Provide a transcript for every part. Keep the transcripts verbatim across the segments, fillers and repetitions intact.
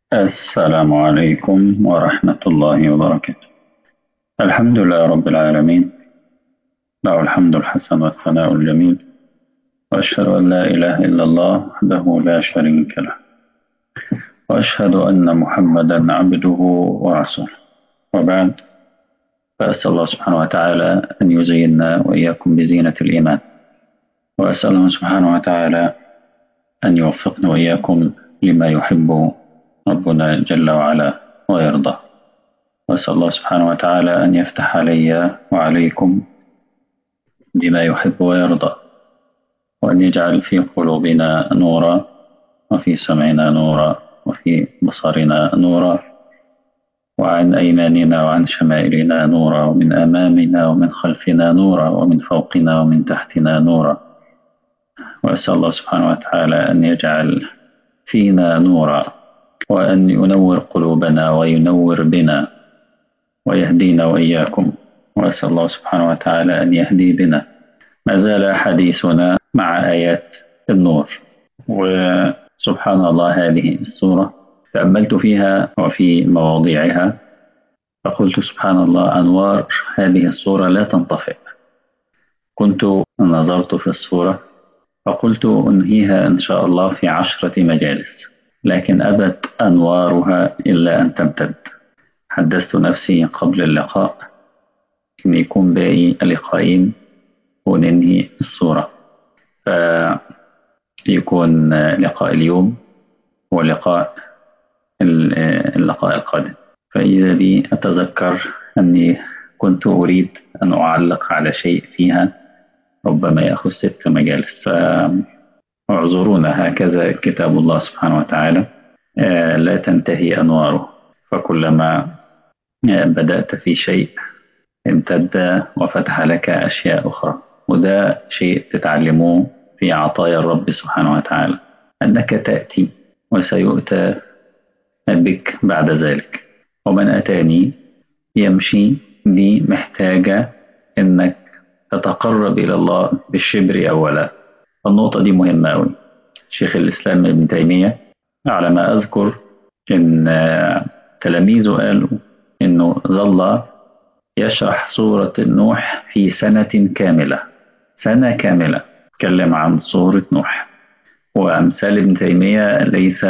السلام عليكم ورحمة الله وبركاته. الحمد لله رب العالمين، له الحمد الحسن والثناء الجميل، وأشهد أن لا إله إلا الله وحده لا شريك له، وأشهد أن محمدا عبده ورسوله. وبعد، فأسأل الله سبحانه وتعالى أن يزيننا وإياكم بزينة الإيمان، وأسأله سبحانه وتعالى أن يوفقنا وإياكم لما يحب ربنا جل وعلا ويرضى. وأسأل الله سبحانه وتعالى أن يفتح علي وعليكم بما يحب ويرضى، وأن يجعل في قلوبنا نورا، وفي سمعنا نورا، وفي بصرنا نورا، وعن أيماننا وعن شمائلنا نورا، ومن أمامنا ومن خلفنا نورا، ومن فوقنا ومن تحتنا نورا. وأسأل الله سبحانه وتعالى أن يجعل فينا نورا، وأن ينور قلوبنا وينور بنا ويهدينا وإياكم. وأسأل الله سبحانه وتعالى أن يهدي بنا. ما زال حديثنا مع آيات النور، وسبحان الله هذه السورة تأملت فيها وفي مواضيعها فقلت سبحان الله، أنوار هذه السورة لا تنطفئ. كنت نظرت في السورة فقلت أنهيها إن شاء الله في عشرة مجالس، لكن أبت أنوارها إلا أن تمتد. حدثت نفسي قبل اللقاء أن يكون باقي لقاءين وننهي السورة، فيكون لقاء اليوم ولقاء اللقاء القادم. فإذا بي أتذكر أني كنت أريد أن أعلق على شيء فيها ربما يأخذ ست مجالس، فاعذرونا، هكذا كتاب الله سبحانه وتعالى لا تنتهي أنواره، فكلما بدأت في شيء امتد وفتح لك أشياء أخرى. وده شيء تتعلموه في عطايا الرب سبحانه وتعالى، أنك تأتي وسيؤتى بك بعد ذلك. ومن أتاني يمشي دي محتاجة أنك تتقرب إلى الله بالشبر أولا. النقطة دي مهمة أوي. شيخ الإسلام ابن تيمية على ما أذكر إن تلاميذه قالوا إنه ظل يشرح سورة نوح في سنة كاملة، سنة كاملة تكلم عن سورة نوح. وأمثال ابن تيمية ليس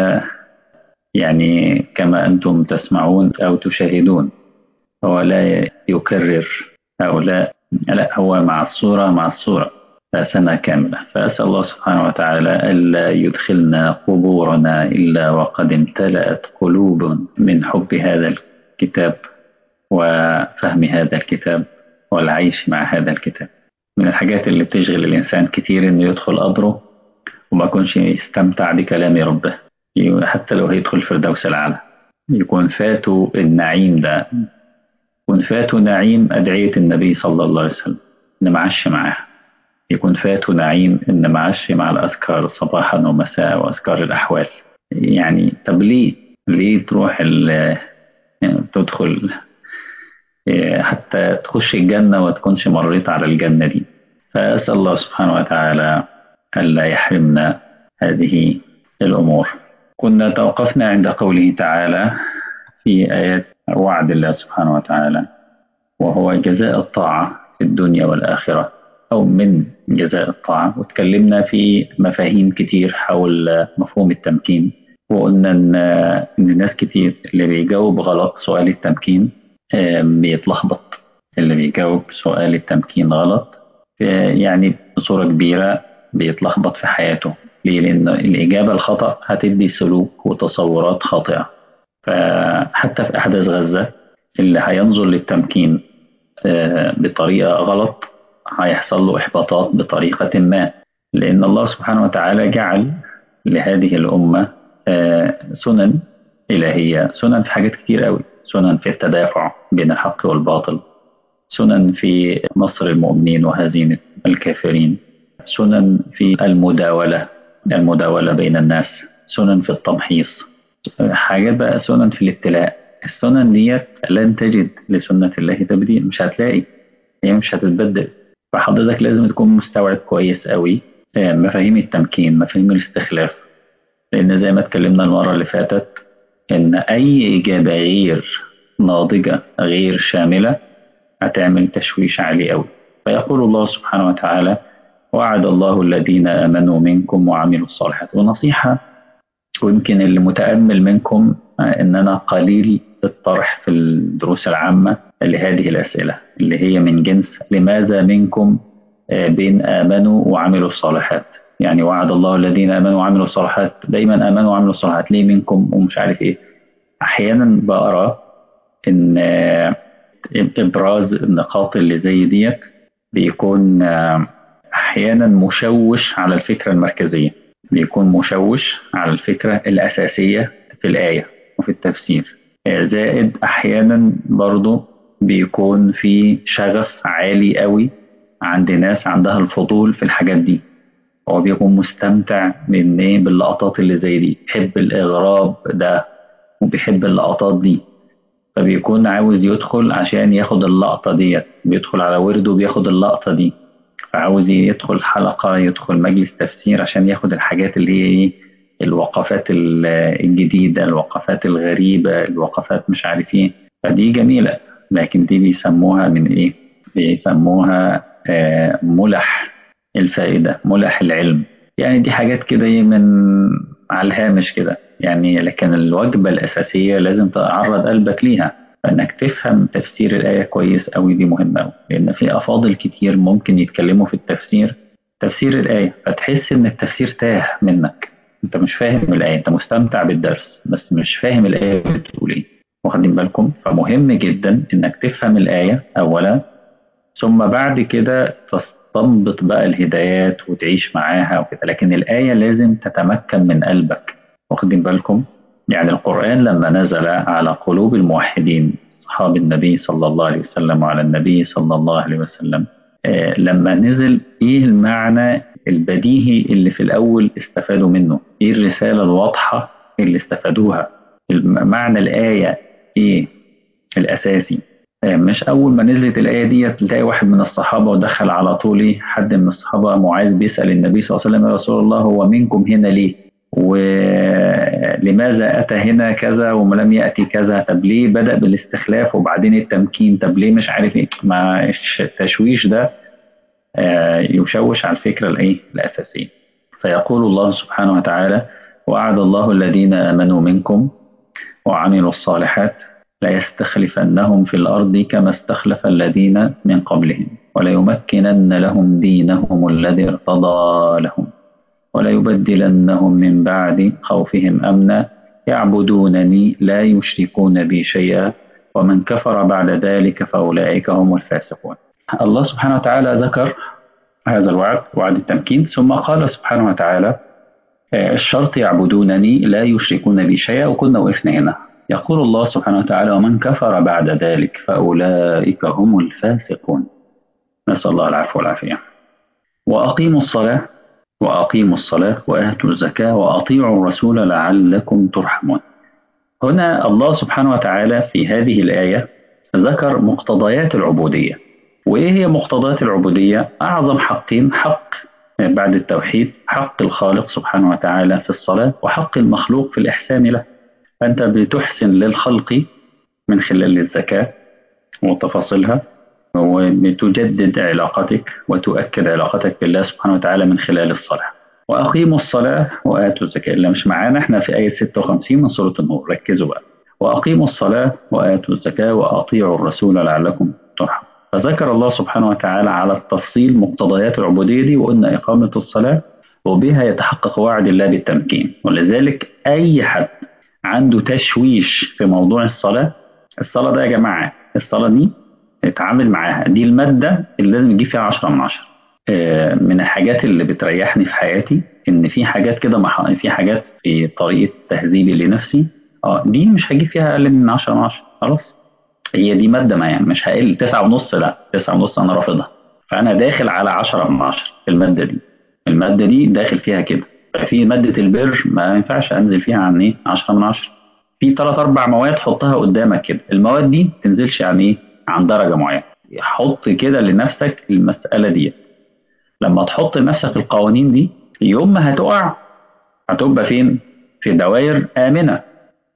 يعني كما أنتم تسمعون أو تشاهدون، هو لا يكرر أو لا لا هو مع الصورة مع الصورة سنة كاملة. فأسأل الله سبحانه وتعالى ألا يدخلنا قبورنا إلا وقد امتلأت قلوب من حب هذا الكتاب وفهم هذا الكتاب والعيش مع هذا الكتاب. من الحاجات اللي بتشغل الإنسان كتير إنه يدخل قبره وما يكونش يستمتع بكلام ربه، حتى لو هيدخل فردوس الأعلى يكون فاته النعيم ده، يكون فاته نعيم أدعية النبي صلى الله عليه وسلم إن معش معاه، يكون فاته نعيم إن معش مع الأذكار صباحا ومساء وأذكار الأحوال. يعني طب ليه ليه تروح يعني تدخل حتى تخش الجنة وتكونش مريت على الجنة دي؟ فأسأل الله سبحانه وتعالى ألا يحرمنا هذه الأمور. كنا توقفنا عند قوله تعالى في آيات وعد الله سبحانه وتعالى، وهو جزاء الطاعة في الدنيا والآخرة، أو من جزاء الطاعة. وتكلمنا في مفاهيم كتير حول مفهوم التمكين، وقلنا إن إن ناس كتير اللي بيجاوب غلط سؤال التمكين بيتلخبط. اللي بيجاوب سؤال التمكين غلط يعني بصورة كبيرة بيتلخبط في حياته. ليه؟ لأن الإجابة الخطأ هتدي سلوك وتصورات خاطئة. فحتى في أحداث غزة اللي هينظر للتمكين بطريقة غلط هيحصل له إحباطات بطريقة ما، لأن الله سبحانه وتعالى جعل لهذه الأمة سنن إلهية، سنن في حاجات كتير قوي، سنن في التدافع بين الحق والباطل، سنن في نصر المؤمنين وهزيمة الكافرين، سنن في المداولة المداولة بين الناس، سنن في التمحيص، حاجات بقى سنن في الابتلاء. السنن ديت لن تجد لسنة الله تبديل، مش هتلاقي، هي مش هتتبدل. فحضرتك لازم تكون مستوعب كويس قوي مفاهيم التمكين، مفاهيم الاستخلاف، لأن زي ما اتكلمنا المرة اللي فاتت إن أي إجابة غير ناضجة غير شاملة هتعمل تشويش عالي أوي. فيقول الله سبحانه وتعالى: وعد الله الذين آمنوا منكم وعملوا الصالحات. ونصيحة، ويمكن اللي متأمل منكم إن أنا قليل الطرح في الدروس العامة لهذه الأسئلة اللي هي من جنس لماذا منكم بين آمنوا وعملوا الصالحات. يعني وعد الله الذين آمنوا وعملوا الصالحات، دايما آمنوا وعملوا الصالحات، ليه منكم ومش عارف إيه. أحيانا بقرأ إن إبراز النقاط اللي زي ديت بيكون أحيانا مشوش على الفكرة المركزية، بيكون مشوش على الفكرة الأساسية في الآية وفي التفسير. زائد أحيانا برضو بيكون في شغف عالي قوي عند ناس عندها الفضول في الحاجات دي، هو بيكون مستمتع من إيه باللقطات اللي زي دي، بيحب الإغراب ده وبيحب اللقطات دي، فبيكون عاوز يدخل عشان ياخد اللقطة ديت، بيدخل على ورده وبياخد اللقطة دي، فعاوز يدخل حلقة، يدخل مجلس تفسير عشان ياخد الحاجات اللي هي ايه، الوقفات الجديدة، الوقفات الغريبة، الوقفات مش عارف ايه. فدي جميلة، لكن دي بيسموها من ايه، بيسموها آه ملح الفائدة، ملح العلم. يعني دي حاجات كده ايه من على الهامش كده يعني، لكن الوجبة الأساسية لازم تعرض قلبك ليها، فإنك تفهم تفسير الآية كويس أوي. دي مهمة أوي، لأن في أفاضل كتير ممكن يتكلموا في التفسير، تفسير الآية، فتحس إن التفسير تاه منك، أنت مش فاهم الآية، أنت مستمتع بالدرس بس مش فاهم الآية بتقول إيه. واخدين بالكم؟ فمهم جدا إنك تفهم الآية أولا، ثم بعد كده تستنبط بقى الهدايات وتعيش معاها وكده، لكن الآية لازم تتمكن من قلبك. واخدين بالكم؟ يعني القرآن لما نزل على قلوب الموحدين أصحاب النبي صلى الله عليه وسلم وعلى النبي صلى الله عليه وسلم، آه لما نزل إيه المعنى البديهي اللي في الأول استفادوا منه؟ إيه الرسالة الواضحة اللي استفادوها؟ معنى الآية إيه الأساسي؟ مش أول ما نزلت الآية دي تلاقي واحد من الصحابة ودخل على طول إيه، حد من الصحابة معاذ بيسأل النبي صلى الله عليه وسلم: يا رسول الله هو منكم هنا ليه؟ ولماذا أتى هنا كذا ولم يأتي كذا؟ طب ليه بدأ بالاستخلاف وبعدين التمكين؟ طب ليه مش عارف إيه؟ مع التشويش ده يشوش على الفكرة الإيه الأساسية. فيقول الله سبحانه وتعالى: وعد الله الذين آمنوا منكم وعملوا الصالحات ليستخلفنهم في الأرض كما استخلف الذين من قبلهم وليمكنن لهم دينهم الذي ارتضى لهم وليبدلنهم من بعد خوفهم أمنا يعبدونني لا يشركون بي شيئا ومن كفر بعد ذلك فأولئك هم الفاسقون. الله سبحانه وتعالى ذكر هذا الوعد، وعد التمكين، ثم قال سبحانه وتعالى الشرط يعبدونني لا يشركون بي شيئا، وكنا وقفنا هنا. يقول الله سبحانه وتعالى: ومن كفر بعد ذلك فأولئك هم الفاسقون. نسأل الله العفو والعافية. وأقيموا الصلاة وأقيموا الصلاة وآتوا الزكاة وأطيعوا الرسول لعلكم ترحمون. هنا الله سبحانه وتعالى في هذه الآية ذكر مقتضيات العبودية. وإيه هي مقتضيات العبودية؟ أعظم حقين: حق بعد التوحيد حق الخالق سبحانه وتعالى في الصلاة، وحق المخلوق في الإحسان له. فأنت بتحسن للخلق من خلال الزكاة وتفاصيلها، وبتجدد علاقتك وتؤكد علاقتك بالله سبحانه وتعالى من خلال الصلاة. وأقيموا الصلاة وآتوا الزكاة، اللي مش معانا احنا في آية ستة وخمسين من سورة النور، ركزوا بقى: وأقيموا الصلاة وآتوا الزكاة وأطيعوا الرسول لعلكم ترحمون. فذكر الله سبحانه وتعالى على التفصيل مقتضيات العبودية دي، وقلنا إقامة الصلاة وبها يتحقق وعد الله بالتمكين. ولذلك أي حد عنده تشويش في موضوع الصلاة، الصلاة ده يا جماعة، الصلاة دي اتعامل معاها، دي المادة اللي لازم يجيب فيها عشرة من عشرة. من الحاجات اللي بتريحني في حياتي إن في حاجات كده، في حاجات في طريقة تهذيبي لنفسي اه دي مش هجيب فيها أقل من عشرة من عشرة، خلاص هي دي مادة، ما يعني مش هقل تسعة ونص، لا تسعة ونص أنا رافضها، فأنا داخل على عشرة من عشرة في المادة دي، المادة دي داخل فيها كده. ففي مادة البر ما ينفعش أنزل فيها عن إيه عشرة من عشرة. في ثلاث أربع مواد حطها قدامك كده، المواد دي تنزلش عن إيه عن درجة معينة. حط كده لنفسك المسألة دي، لما تحط لنفسك القوانين دي يوم ما هتقع هتبقى فين؟ في دوائر آمنة.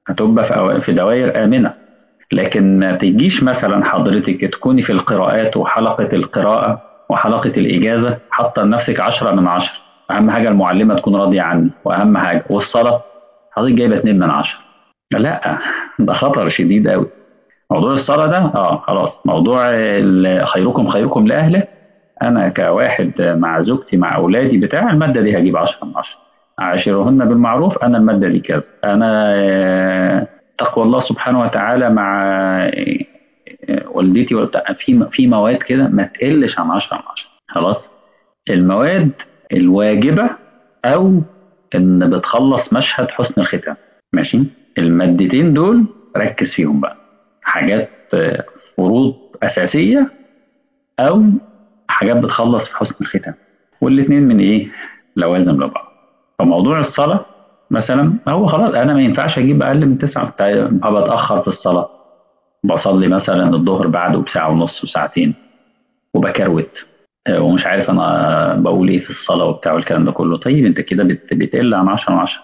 هتبقى في أو- في دوائر آمنة. لكن ما تجيش مثلا حضرتك تكوني في القراءات وحلقة القراءة وحلقة الإجازة حاطة لنفسك عشرة من عشرة، أهم حاجة المعلمة تكون راضية عني، وأهم حاجة والصلاة حضرتك جايبة اتنين من عشرة. لا، ده خطر شديد قوي. موضوع الصلاة ده اه خلاص، موضوع ال- خيركم خيركم لأهله. أنا كواحد مع زوجتي مع أولادي بتاع المادة دي هجيب عشرة من عشرة. عاشرهن بالمعروف، أنا المادة دي كذا، أنا آه، تقوى الله سبحانه وتعالى مع آه، والدتي وبتاع. في في مواد كده ما تقلش عن عشرة من عشرة. خلاص. المواد الواجبة، أو إن بتخلص مشهد حسن الختام، ماشي. المادتين دول ركز فيهم بقى، حاجات آه، فروض أساسية، أو حاجات بتخلص في حسن الختام. والاتنين من إيه؟ لوازم لبعض. فموضوع الصلاة مثلا هو خلاص، أنا ما ينفعش أجيب أقل من تسعة، هبقى بتأخر في الصلاة، بصلي مثلا الظهر بعده بساعة ونص وساعتين وبكروت، آه، ومش عارف أنا بقول إيه في الصلاة وبتاع والكلام ده كله. طيب أنت كده بت- بتقل عن عشرة من عشرة.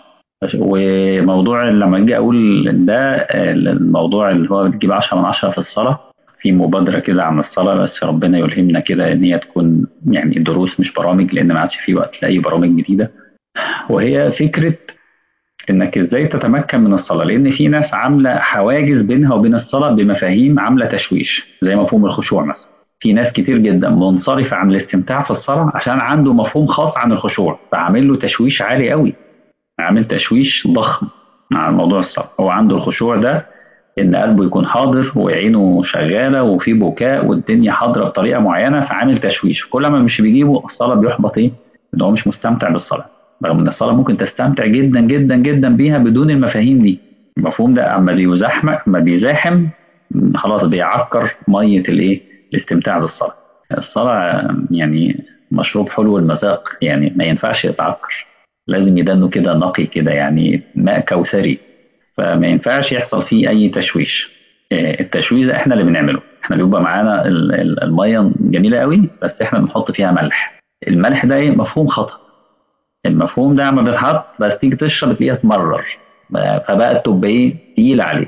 وموضوع لما اجي اقول ده آه، الموضوع اللي هو بتجيب عشرة من عشرة في الصلاه، في مبادره كده عن الصلاه، بس ربنا يلهمنا كده ان هي تكون يعني دروس مش برامج، لان ما عادش في وقت لاي برامج جديده. وهي فكره انك ازاي تتمكن من الصلاه، لان في ناس عامله حواجز بينها وبين الصلاه بمفاهيم عامله تشويش، زي مفهوم الخشوع مثلا. في ناس كتير جدا منصرفه عن الاستمتاع في الصلاه عشان عنده مفهوم خاص عن الخشوع، فعامل له تشويش عالي قوي، عامل تشويش ضخم مع موضوع الصلاة. هو عنده الخشوع ده إن قلبه يكون حاضر وعينه شغالة وفي بكاء والدنيا حاضرة بطريقة معينة، فعامل تشويش. كل ما مش بيجيبه الصلاة بيحبط إيه؟ إن هو مش مستمتع بالصلاة، رغم إن الصلاة ممكن تستمتع جدا جدا جدا بيها بدون المفاهيم دي. المفهوم ده أما بيزاحم أما بيزاحم خلاص بيعكر مية الإيه؟ الاستمتاع بالصلاة. الصلاة يعني مشروب حلو المذاق، يعني ما ينفعش يتعكر، لازم يدنه كده نقي كده، يعني ماء كوثري، فما ينفعش يحصل فيه أي تشويش. آه، التشويش ده احنا اللي بنعمله، احنا بيبقى معانا ال- ال- المية جميلة قوي بس احنا بنحط فيها ملح. الملح ده ايه؟ مفهوم خطأ. المفهوم ده لما بيتحط بس تيجي تشرب تلاقيها تمرر، فبقت تبقى ايه؟ تقيلة عليك.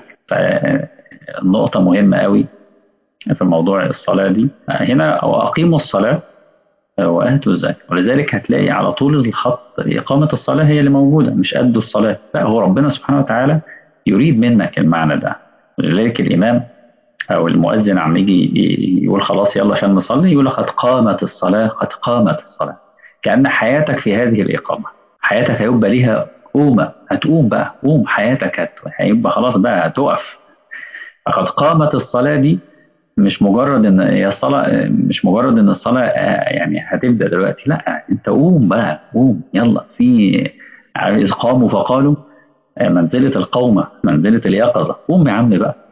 فالنقطة مهمة قوي في موضوع الصلاة دي هنا، وأقيموا الصلاة وآتوا الزكاة. ولذلك هتلاقي على طول الخط إقامة الصلاة هي اللي موجودة، مش أدوا الصلاة، لا، هو ربنا سبحانه وتعالى يريد منك المعنى ده. ولذلك الإمام أو المؤذن عم يجي يقول خلاص يلا عشان نصلي، يقول لك قد قامت الصلاة، قد قامت الصلاة. كأن حياتك في هذه الإقامة، حياتك هيبقى ليها قومة، هتقوم بقى، قوم حياتك هت... هيبقى خلاص بقى هتقف. فقد قامت الصلاة دي مش مجرد ان هي الصلاه، مش مجرد ان الصلاه آه، يعني هتبدا دلوقتي، لا، انت قوم بقى، قوم يلا. في اذ قاموا فقالوا آه، منزله القومه منزله اليقظه، قوم يا عم بقى.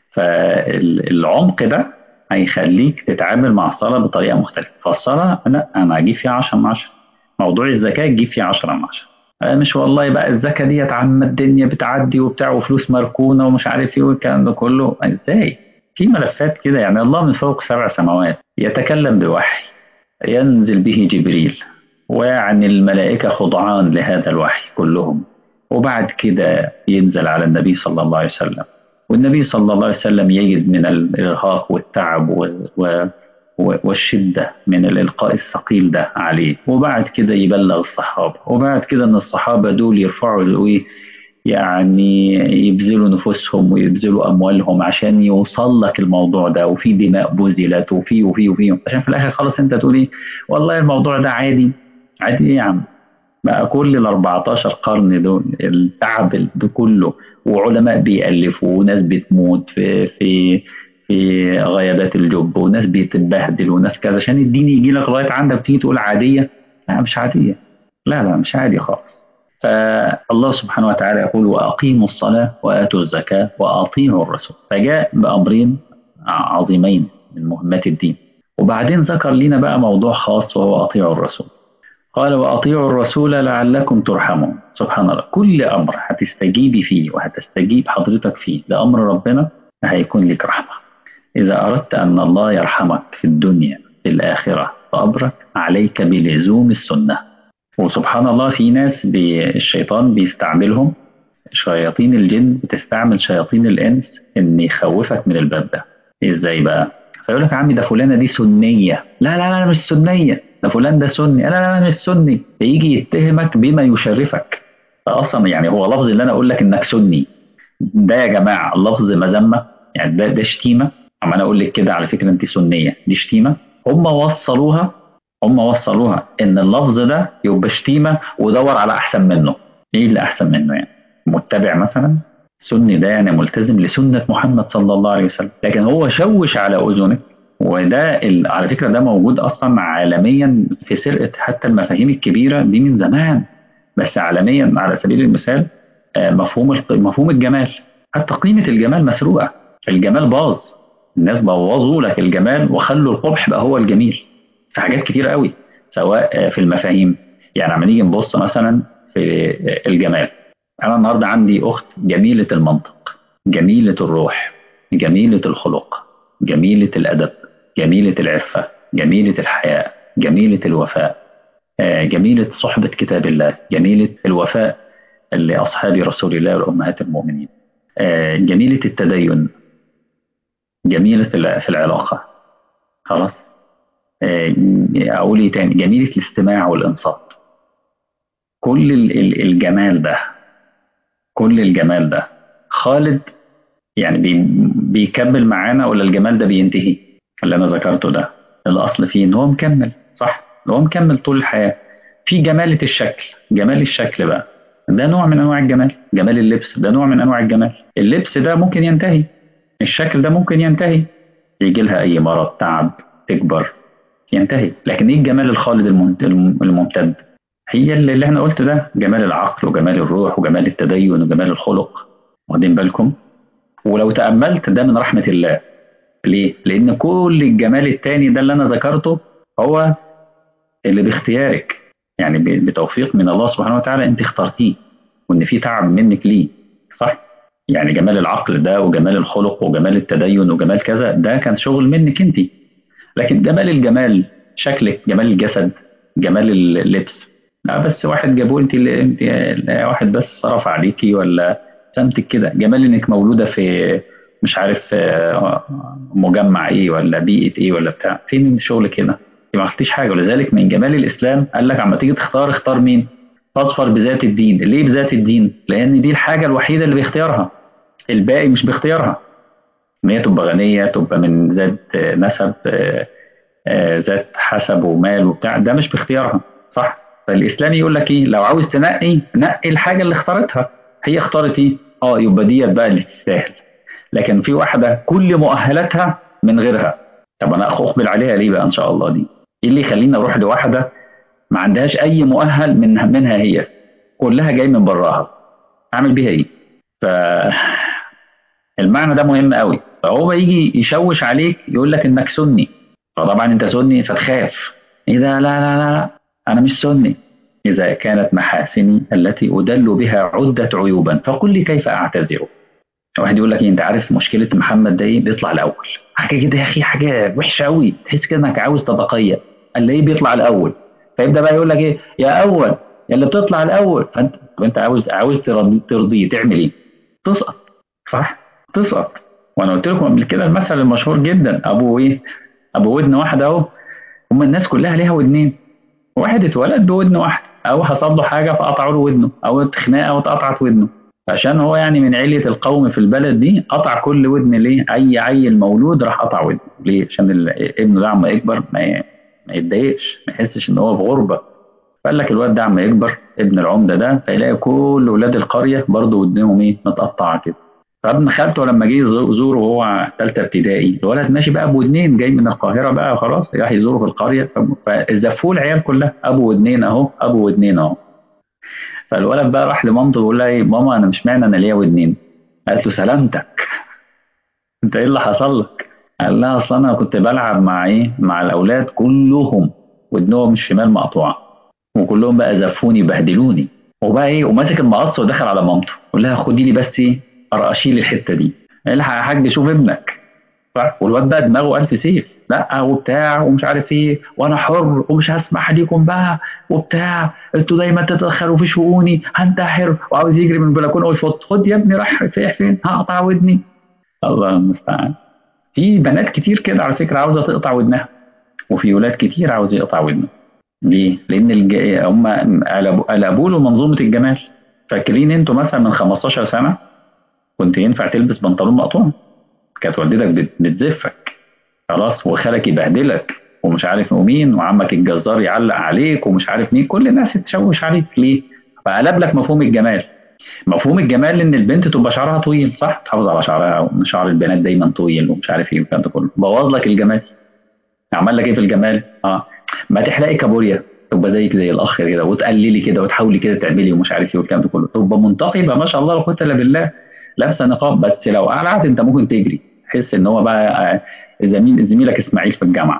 فالعمق ده هيخليك تتعامل مع الصلاه بطريقه مختلفه. فالصلاه لا، انا اجيب فيها عشرة من عشرة. موضوع الزكاه تجيب فيها عشرة من عشرة. آه، مش والله بقى الزكاه ديت عم الدنيا بتعدي وبتاع وفلوس مركونه ومش عارف ايه والكلام ده كله، ازاي؟ في ملفات كده، يعني الله من فوق سبع سماوات يتكلم بوحي ينزل به جبريل، ويعني الملائكة خضعان لهذا الوحي كلهم، وبعد كده ينزل على النبي صلى الله عليه وسلم، والنبي صلى الله عليه وسلم يجد من الإرهاق والتعب و... و... و- والشدة من الإلقاء الثقيل ده عليه، وبعد كده يبلغ الصحابة، وبعد كده إن الصحابة دول يرفعوا الإيه؟ يعني يبذلوا نفوسهم ويبذلوا أموالهم عشان يوصل لك الموضوع ده، وفي دماء بذلت وفي وفي وفي عشان في الآخر خلاص أنت تقول إيه؟ والله الموضوع ده عادي. عادي إيه يا عم؟ بقى كل ال اربعتاشر قرن دول التعب ده كله، وعلماء بيألفوا وناس بتموت في في في غيابات الجب، وناس بتتبهدل وناس كذا عشان الدين يجي لك لغايه عندك تيجي تقول عاديه؟ لا مش عاديه، لا لا مش عادي خالص. فالله سبحانه وتعالى يقول وأقيموا الصلاة وآتوا الزكاة وأطيعوا الرسول، فجاء بأمرين عظيمين من مهمات الدين. وبعدين ذكر لنا بقى موضوع خاص وهو أطيعوا الرسول. قال وأطيعوا الرسول لعلكم ترحمون. سبحان الله، كل أمر هتستجيبي فيه وهتستجيب حضرتك فيه لأمر ربنا هيكون لك رحمة. إذا أردت أن الله يرحمك في الدنيا في الآخرة فأبرك عليك بلزوم السنة. وسبحان الله في ناس بي الشيطان بيستعملهم شياطين الجن بتستعمل شياطين الانس ان يخوفك من الباب ده. ازاي بقى؟ فيقول لك يا عمي ده فلانه دي سنيه، لا لا لا مش سنيه، ده فلان ده سني، لا لا لا مش سني، فيجي يتهمك بما يشرفك. فاصلا يعني هو لفظ اللي انا اقول لك انك سني ده يا جماعه لفظ مذمه، يعني ده ده شتيمه. اما انا اقول لك كده على فكره انت سنيه، دي شتيمه. هم وصلوها هم وصلوها ان اللفظ ده يبقى شتيمه، ودور على احسن منه. ايه اللي احسن منه يعني؟ متبع مثلا. سني ده يعني ملتزم لسنه محمد صلى الله عليه وسلم، لكن هو شوش على اذنك. وده ال- على فكره ده موجود اصلا عالميا في سرقه حتى المفاهيم الكبيره دي من زمان. بس عالميا على سبيل المثال، آه، مفهوم الق- مفهوم الجمال، حتى قيمه الجمال مسروقه. الجمال باظ، الناس بوظوا لك الجمال وخلوا القبح بقى هو الجميل في حاجات كتير قوي، سواء في المفاهيم. يعني لما نيجي نبص مثلا في الجمال، انا النهارده عندي اخت جميله المنطق، جميله الروح، جميله الخلق، جميله الادب، جميله العفه، جميله الحياء، جميله الوفاء، آه، جميله صحبه كتاب الله، جميله الوفاء لاصحاب رسول الله والامهات المؤمنين، آه، جميله التدين، جميله الع- في العلاقه. خلاص. آه، اقول ايه تاني؟ جميله الاستماع والانصات. كل ال- ال- الجمال ده، كل الجمال ده خالد يعني بي بيكمل معانا، ولا الجمال ده بينتهي؟ اللي انا ذكرته ده الاصل فيه ان هو مكمل، صح؟ ان هو مكمل طول الحياه. في جمالة الشكل، جمال الشكل بقى ده نوع من انواع الجمال. جمال اللبس ده نوع من انواع الجمال. اللبس ده ممكن ينتهي، الشكل ده ممكن ينتهي، يجي لها اي مرض، تعب، تكبر، ينتهي. لكن ايه الجمال الخالد الممت- الممتد؟ هي اللي اللي احنا قلت ده، جمال العقل وجمال الروح وجمال التدين وجمال الخلق. واخدين بالكم؟ ولو تأملت ده من رحمة الله. ليه؟ لأن كل الجمال التاني ده اللي أنا ذكرته هو اللي باختيارك، يعني ب- بتوفيق من الله سبحانه وتعالى أنت اخترتيه، وإن في تعب منك ليه، صح؟ يعني جمال العقل ده وجمال الخلق وجمال التدين وجمال كذا ده كان شغل منك أنت. لكن جمال الجمال، شكلك، جمال الجسد، جمال اللبس، لا بس واحد جابوه انت اللي انت لا واحد بس صرف عليكي ولا سمتك كده. جمال انك مولوده في مش عارف آه، مجمع ايه ولا بيئه ايه ولا بتاع، فين من شغلك هنا؟ انت ما عرفتيش حاجه. ولذلك من جمال الاسلام قال لك اما تيجي تختار، اختار مين؟ فاظفر بذات الدين. ليه بذات الدين؟ لان دي الحاجه الوحيده اللي بيختارها، الباقي مش باختيارها. ان هي تبقى غنيه، تبقى من ذات آه، نسب، آه، آه، ذات حسب ومال وبتاع، ده مش باختيارها، صح؟ فالاسلام يقول لك ايه؟ لو عاوز تنقي، نقي الحاجه اللي اختارتها. هي اختارت ايه؟ اه يبقى ديت بقى اللي تستاهل. لكن في واحده كل مؤهلاتها من غيرها، طب انا اقبل عليها ليه بقى ان شاء الله دي؟ ايه اللي يخليني اروح لواحده ما عندهاش اي مؤهل من منها، هي كلها جاي من براها، اعمل بيها ايه؟ فالمعنى ده مهم قوي. فهو يجي يشوش عليك يقول لك انك سني، فطبعا انت سني فتخاف. ايه ده؟ لا لا لا لا، انا مش سني. اذا كانت محاسني التي ادل بها عده عيوبا فقل لي كيف اعتذر. واحد يقول لك إيه، انت عارف مشكله محمد ده ايه؟ بيطلع الاول. حاجه كده يا اخي، حاجه وحشه قوي، تحس كده انك عاوز تتقيأ. قال لي ايه؟ بيطلع الاول. فيبدا بقى يقول لك ايه؟ يا اول، يا اللي بتطلع الاول. فانت طب انت عاوز عاوز ترضي- ترضيه تعمل ايه؟ تسقط، صح؟ تسقط. وانا قلت لكم قبل كده المثل المشهور جدا، ابو ايه؟ ابو ودن واحده اهو. هم الناس كلها ليها ودنين، واحد اتولد بودن واحده، او حصل له حاجه فقطعوا له ودنه، او خناقه واتقطعت ودنه. عشان هو يعني من علية القوم في البلد دي قطع كل ودن. ليه؟ اي عيل مولود راح قطع ودنه. ليه؟ عشان ال- ابنه ده عما يكبر ما ي- ما يتضايقش، ما يحسش ان هو في غربه. فقال لك الواد ده عما يكبر ابن العمده ده فيلاقي كل ولاد القريه برضه ودنهم ايه؟ متقطعه كده. فابن خالته لما جه يزو- يزوره وهو ثالثه ابتدائي، الولد ماشي بقى بودنين، جاي من القاهره بقى خلاص راح يزوره في القريه، فزفوه العيال كلها ابو ودنين اهو، ابو ودنين اهو. فالولد بقى راح لمامته بيقول لها ايه؟ ماما انا مش معنى انا ليا ودنين. قالت له سلامتك، انت ايه اللي حصل لك؟ قال لها اصل انا كنت بلعب مع ايه؟ مع الاولاد كلهم ودنهم الشمال مقطوعه، وكلهم بقى زفوني بهدلوني. وبقى ايه؟ وماسك المقص ودخل على مامته يقول لها خدي لي بس ايه؟ ارقشي لي الحته دي. الحق يا حاج شوف ابنك، صح؟ والواد بقى دماغه الف سيف. لا وبتاع ومش عارف ايه، وانا حر ومش هسمح ليكم بقى وبتاع، انتوا دايما تتدخلوا في شؤوني، هنتحر، وعاوز يجري من البلكونه ويفوت، خد يا ابني راح فين فين هقطع ودني. الله المستعان. في بنات كتير كده على فكره عاوزه تقطع ودنها، وفي ولاد كتير عاوز يقطع ودنه. ليه؟ لان الج... هم قلبوا قلبوا له منظومه الجمال. فاكرين انتوا مثلا من خمستاشر سنه كنت ينفع تلبس بنطلون مقطوع؟ كانت والدتك بت- بتزفك خلاص، وخالك يبهدلك ومش عارف ومين، وعمك الجزار يعلق عليك ومش عارف مين، كل الناس تشوش عليك ليه؟ فقلب لك مفهوم الجمال. مفهوم الجمال ان البنت تبقى شعرها طويل، صح، تحافظ على شعرها، وان شعر البنات دايما طويل ومش عارف ايه والكلام ده كله، بوظ لك الجمال. عمل لك ايه في الجمال؟ اه، ما تحلقي كابوريا تبقى زيك زي الاخ كده، وتقللي كده وتحاولي كده تعملي ومش عارف ايه والكلام ده كله، تبقى منتقبه ما شاء الله لا قوه الا بالله، لابسه نقاب. بس لو قلعت انت ممكن تجري، تحس ان هو بقى آه، زميل زميلك اسماعيل في الجامعه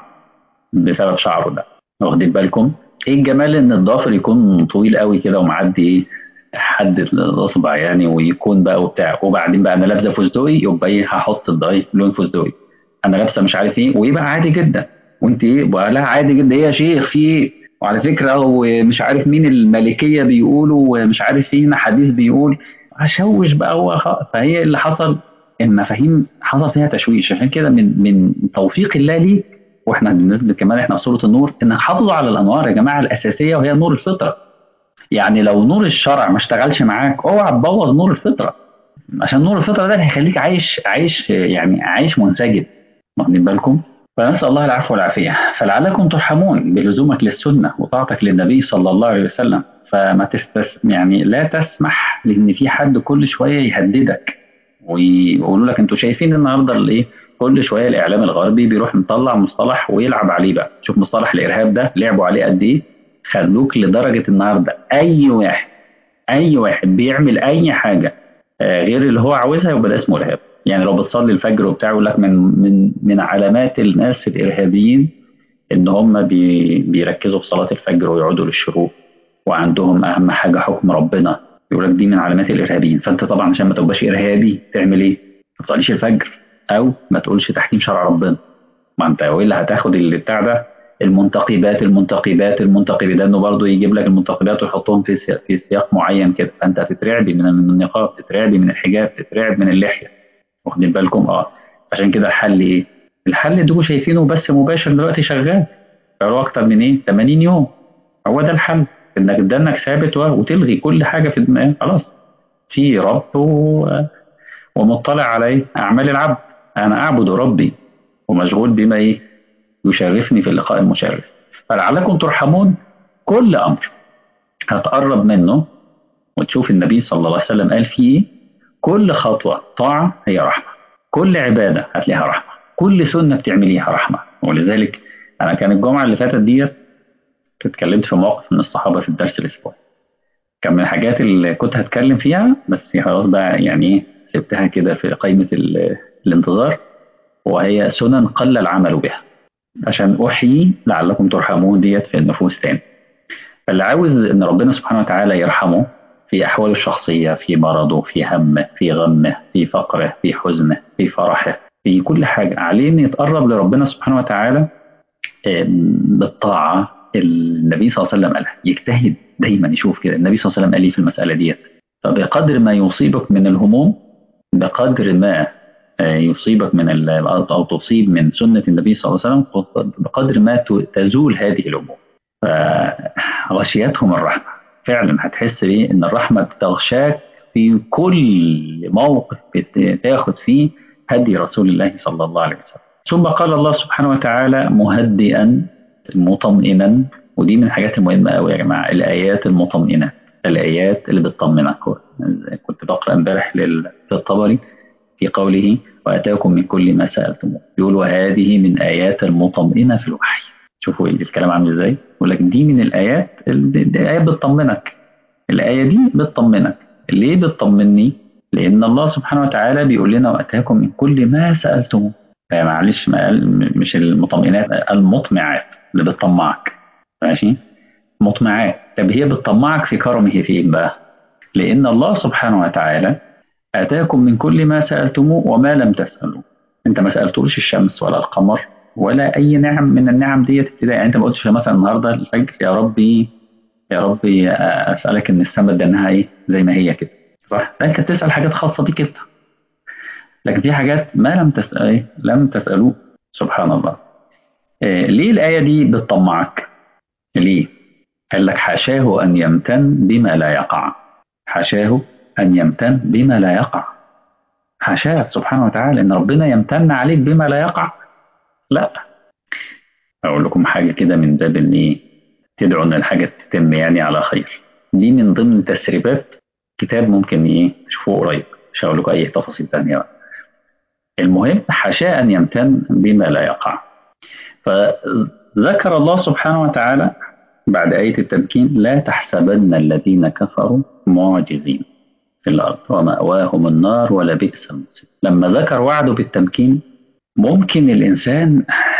بسبب شعره ده. واخدين بالكم؟ ايه الجمال ان الضافر يكون طويل قوي كده ومعدي ايه حد الاصبع يعني، ويكون بقى وبتاع، وبعدين بقى انا لابسه فستقي يبقى ايه هحط الضي لون فستقي، انا لابسه مش عارف ايه، ويبقى عادي جدا. وانت ايه بقى؟ لا عادي جدا، ايه يا شيخ في ايه؟ وعلى فكره ومش عارف مين الملكيه بيقولوا ومش عارف فينا حديث بيقول، هشوش بقى هو خ- فهي اللي حصل، المفاهيم حصل فيها تشويش. عشان كده من من توفيق الله ليك، واحنا بالنسبه كمان احنا في سوره النور، ان حافظوا على الانوار يا جماعه الاساسيه، وهي نور الفطره. يعني لو نور الشرع ما اشتغلش معاك اوعى تبوظ نور الفطره، عشان نور الفطره ده اللي هيخليك عايش عايش يعني عايش منسجم. واخدين بالكم؟ فنسال الله العفو والعافيه. فلعلكم ترحمون بلزومك للسنه وطاعتك للنبي صلى الله عليه وسلم. فما تستس يعني لا تسمح لان في حد كل شويه يهددك ويقولوا لك انتوا شايفين النهارده الايه، كل شويه الاعلام الغربي بيروح مطلع مصطلح ويلعب عليه بقى. شوف مصطلح الارهاب ده لعبوا عليه قد ايه، خلوك لدرجه النهارده اي واحد اي واحد بيعمل اي حاجه آه، غير اللي هو عاوزها يبقى ده اسمه ارهاب. يعني لو بتصلي الفجر وبتاع يقول لك من من من علامات الناس الارهابيين ان هم بي بيركزوا في صلاه الفجر ويقعدوا للشروق، وعندهم اهم حاجه حكم ربنا، يقول لك دي من علامات الارهابيين. فانت طبعا عشان ما تبقاش ارهابي تعمل ايه؟ ما تصليش الفجر، او ما تقولش تحكيم شرع ربنا. ما انت والا هتاخد اللي بتاع ده، المنتقبات المنتقبات المنتقبات ده، انه برضه يجيب لك المنتقبات ويحطهم في سياق في سياق معين كده، فانت هتترعبي من النقاب، تترعبي من الحجاب، تترعب من اللحيه. واخدين بالكم؟ اه. عشان كده الحل ايه؟ الحل انتوا شايفينه بس مباشر دلوقتي شغال بقاله اكتر من ايه ثمانين يوم. هو ده الحل، انك تدنك ثابت و- وتلغي كل حاجه في الدماغ خلاص. في رب و... ومطلع على اعمال العبد، انا اعبد ربي ومشغول بما ايه يشرفني في اللقاء المشرف. فلعلكم ترحمون، كل امر هتقرب منه وتشوف النبي صلى الله عليه وسلم قال فيه ايه، كل خطوه طاعه هي رحمه، كل عباده هتلاقيها رحمه، كل سنه بتعمليها رحمه. ولذلك انا كان الجمعه اللي فاتت ديت اتكلمت في موقف من الصحابه في الدرس الاسبوعي، كان من الحاجات اللي كنت هتكلم فيها بس خلاص بقى يعني ايه سبتها كده في قائمة ال- الانتظار، وهي سنن قل العمل بها، عشان أحيي لعلكم ترحمون ديت في النفوس تاني. فاللي عاوز إن ربنا سبحانه وتعالى يرحمه في أحواله الشخصية، في مرضه، في همه، في غمه، في فقره، في حزنه، في فرحه، في كل حاجة، عليه إن يتقرب لربنا سبحانه وتعالى آه، بالطاعة. النبي صلى الله عليه وسلم قالها، يجتهد دايما يشوف كده النبي صلى الله عليه وسلم قال ايه في المسألة ديت. فبقدر ما يصيبك من الهموم، بقدر ما آه، يصيبك من ال- أو تصيب من سنة النبي صلى الله عليه وسلم، بقدر ما ت- تزول هذه الهموم. فغشيتهم الرحمة، فعلا هتحس بيه إن الرحمة بتغشاك في كل موقف بتاخد فيه هدي رسول الله صلى الله عليه وسلم. ثم قال الله سبحانه وتعالى مهدئا مطمئنا، ودي من الحاجات المهمة قوي يا جماعة، الآيات المطمئنة، الآيات اللي بتطمنك. كنت بقرأ امبارح لل- للطبري في قوله وآتاكم من كل ما سألتموه، يقول وهذه من آيات المطمئنة في الوحي. شوفوا إيه الكلام عامل ازاي، يقول لك دي من الآيات، دي دي آيات بتطمنك. الآية دي بتطمنك. ليه بتطمني؟ لأن الله سبحانه وتعالى بيقول لنا وآتاكم من كل ما سألتموه. معلش ما قال مش المطمئنات، المطمعات اللي بتطمعك. ماشي؟ مطمعات. طب هي بتطمعك في كرمه فين بقى؟ لأن الله سبحانه وتعالى آتاكم من كل ما سألتموه وما لم تسألوا. أنت ما سألتوش الشمس ولا القمر ولا اي نعم من النعم ديت ابتداء. يعني انت ما قلتش مثلا النهارده الفجر يا ربي يا ربي اسالك ان السماء ادانها ايه زي ما هي كده، صح؟ لا، انت بتسال حاجات خاصه بيك انت، لكن في حاجات ما لم تسال إيه؟ لم تسالوه. سبحان الله. إيه ليه الايه دي بتطمعك؟ ليه؟ قال لك حاشاه ان يمتن بما لا يقع. حاشاه ان يمتن بما لا يقع. حاشاه سبحانه وتعالى ان ربنا يمتن عليك بما لا يقع. لا. اقول لكم حاجه كده من باب ان ايه، تدعوا ان الحاجه تتم يعني على خير. دي من ضمن تسريبات كتاب ممكن ايه تشوفوه قريب، مش هقول لكم اي تفاصيل تانية بقى. المهم حاشاه ان يمتن بما لا يقع. فذكر الله سبحانه وتعالى بعد آية التمكين لا تحسبن الذين كفروا معجزين في الأرض ومأواهم النار ولبئس المصير. لما ذكر وعده بالتمكين ممكن الإنسان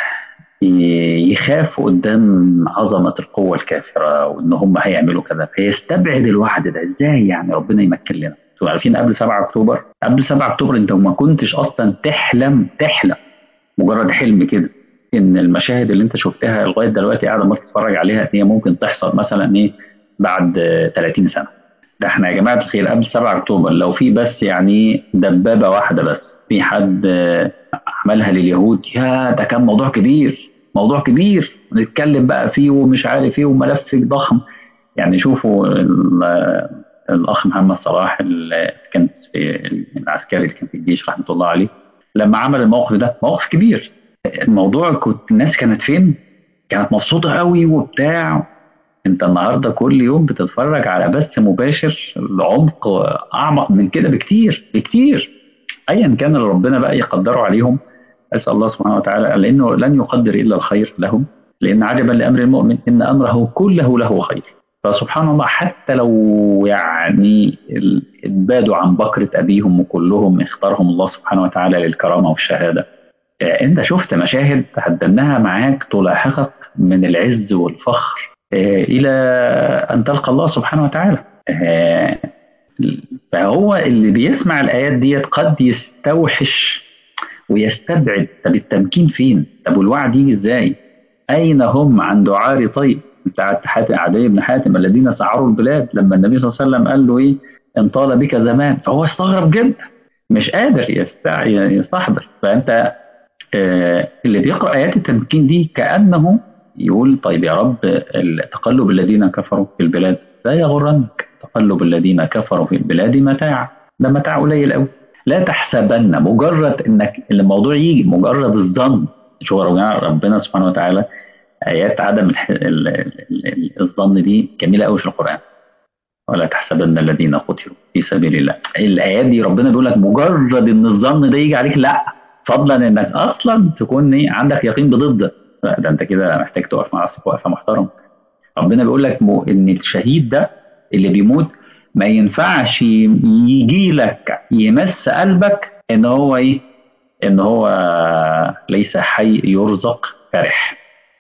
يخاف قدام عظمة القوة الكافرة وإن هم هيعملوا كذا، فيستبعد الوعد ده. إزاي يعني ربنا يمكن لنا؟ انتوا عارفين قبل سبعة أكتوبر، قبل سبعة أكتوبر أنت ما كنتش أصلا تحلم تحلم مجرد حلم كده ان المشاهد اللي انت شفتها لغايه دلوقتي قاعد ما تتفرج عليها هي ممكن تحصل مثلا ايه بعد آه، ثلاثين سنه. ده احنا يا جماعه الخير قبل سبعة اكتوبر لو في بس يعني دبابه واحده بس في حد آه، عملها لليهود، يا ده كان موضوع كبير، موضوع كبير نتكلم بقى فيه ومش عارف ايه وملف ضخم. يعني شوفوا ال- آه، الاخ محمد صلاح اللي كان في العسكري اللي كان في الجيش رحمه الله عليه، لما عمل الموقف ده موقف كبير. الموضوع كنت الناس كانت فين؟ كانت مبسوطة قوي وبتاع. انت النهاردة كل يوم بتتفرج على بث مباشر لعمق اعمق من كده بكتير بكتير. ايا كان اللي ربنا بقى يقدره عليهم، اسال الله سبحانه وتعالى لانه لن يقدر الا الخير لهم. لان عجبا لامر المؤمن ان امره كله له خير. فسبحان الله حتى لو يعني ال- اتبادوا عن بكرة ابيهم وكلهم اختارهم الله سبحانه وتعالى للكرامة والشهادة، آه، انت شفت مشاهد هتدنها معاك تلاحقك من العز والفخر آه، الى ان تلقى الله سبحانه وتعالى. آه، فهو اللي بيسمع الايات ديت قد يستوحش ويستبعد، طب التمكين فين؟ طب والوعد يجي ازاي؟ اين هم عن دعاء طيب بتاعت حاتم عدي بن حاتم الذين سعروا البلاد لما النبي صلى الله عليه وسلم قال له ايه ان طال بك زمان، فهو استغرب جدا مش قادر يستع... يستحضر. فانت آه، اللي بيقرأ آيات التمكين دي كأنه يقول طيب يا رب تقلب الذين كفروا في البلاد لا يغرنك، تقلب الذين كفروا في البلاد متاع، ده متاع قليل قوي. لا تحسبن مجرد انك الموضوع يجي مجرد الظن. شو يا جماعه ربنا سبحانه وتعالى ايات عدم الح... ال... ال... ال- الظن دي جميله قوي في القران. ولا تحسبن الذين قتلوا في سبيل الله، الايات دي ربنا بيقول لك مجرد ان الظن ده يجي عليك لا، فضلا انك اصلا تكون ايه عندك يقين بضده. لا ده انت كده محتاج تقف مع نفسك وقفه محترمه. ربنا بيقول لك مو ان الشهيد ده اللي بيموت ما ينفعش يجي لك يمس قلبك ان هو ايه، ان هو ليس حي يرزق فرح.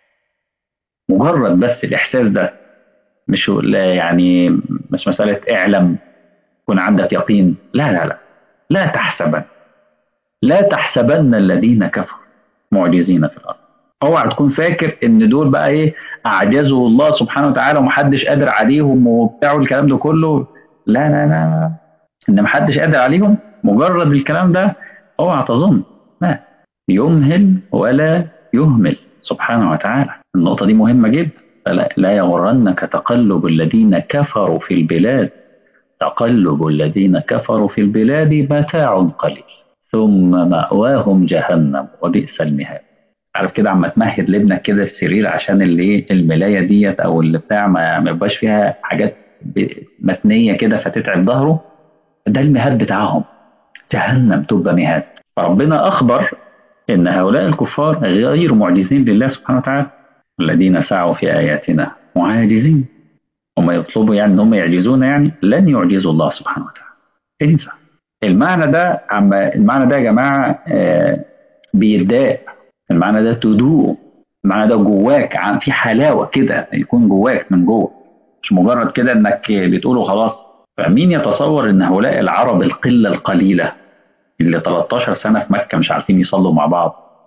مجرد بس الاحساس ده، مش لا يعني مش مساله اعلم يكون عندك يقين، لا لا لا. لا تحسبن لا تحسبن الذين كفروا معجزين في الارض. اوعى تكون فاكر ان دول بقى ايه اعجزوا الله سبحانه وتعالى ومحدش قادر عليهم وبتاع الكلام ده كله. لا لا لا، ان محدش قادر عليهم مجرد الكلام ده اوعى تظن. لا، يمهل ولا يهمل سبحانه وتعالى. النقطة دي مهمة جدا. فلا لا يغرنك تقلب الذين كفروا في البلاد. تقلب الذين كفروا في البلاد متاع قليل ثم مأواهم جهنم وبئس المهاد. عارف كده عم تمهد لابنك كده السرير عشان اللي ايه الملايه ديت او اللي بتاع ما ما يبقاش فيها حاجات ب- متنيه كده فتتعب ظهره. ده المهاد بتاعهم، جهنم تبقى مهاد. فربنا اخبر ان هؤلاء الكفار غير معجزين لله سبحانه وتعالى. الذين سعوا في اياتنا معاجزين، هم يطلبوا يعني ان هم يعجزون، يعني لن يعجزوا الله سبحانه وتعالى. انسى المعنى ده. عم المعنى ده يا جماعه آه بيتضايق. المعنى ده تدوقه، المعنى ده جواك عن في حلاوه كده يكون جواك من جوه، مش مجرد كده انك بتقوله خلاص. فمين يتصور ان هؤلاء العرب القله القليله اللي تلتاشر سنه في مكه مش عارفين يصلوا مع بعض،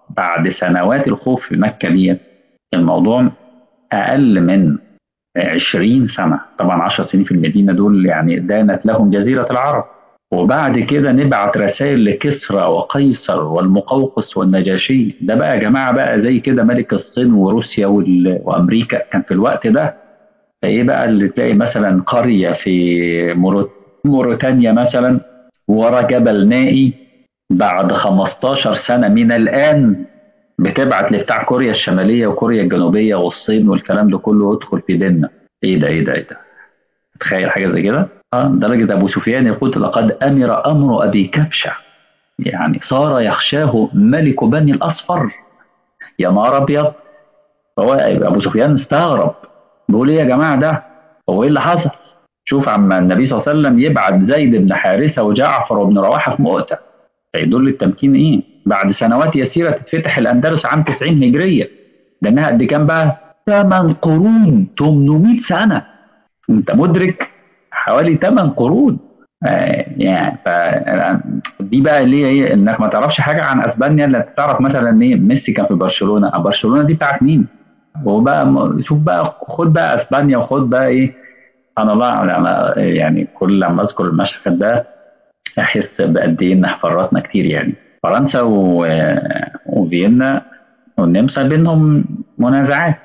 بعد سنوات الخوف في مكة دي، الموضوع أقل من عشرين سنة. طبعا عشر سنين في المدينة دول يعني دانت لهم جزيرة العرب، وبعد كده نبعت رسائل لكسرى وقيصر والمقوقس والنجاشي. ده بقى يا جماعة بقى زي كده ملك الصين وروسيا وال- وأمريكا كان في الوقت ده. فإيه بقى اللي تلاقي مثلا قرية في مورو- موريتانيا مثلا ورا جبل نائي بعد خمستاشر سنة من الآن بتبعت لبتاع كوريا الشمالية وكوريا الجنوبية والصين والكلام ده كله يدخل في ديننا. ايه ده ايه ده ايه ده؟ تخيل حاجة زي كده. اه درجة ابو سفيان يقول لقد امر امر ابي كبشة، يعني صار يخشاه ملك بني الاصفر. يا نهار ابيض. فهو ابو سفيان استغرب، بيقول ايه يا جماعة ده؟ هو ايه اللي حصل؟ شوف عما النبي صلى الله عليه وسلم يبعت زيد بن حارثة وجعفر بن رواحة في مؤتة، هيدل التمكين ايه؟ بعد سنوات يسيرة تتفتح الأندلس عام تسعين هجرية. ده انها قد كام بقى؟ ثمان قرون، ثمانمائة سنة. انت مدرك؟ حوالي ثمان قرون. آه يعني ف دي بقى اللي هي ايه، انك ما تعرفش حاجة عن اسبانيا الا تعرف مثلا ايه ميسي كان في برشلونة. برشلونة دي بتاعت مين؟ وبقى م- شوف بقى، خد بقى اسبانيا وخد بقى ايه. سبحان الله. أنا يعني كل لما اذكر المشهد ده احس بقد ايه ان فرطنا كتير يعني. فرنسا و... وفيينا والنمسا بينهم منازعات،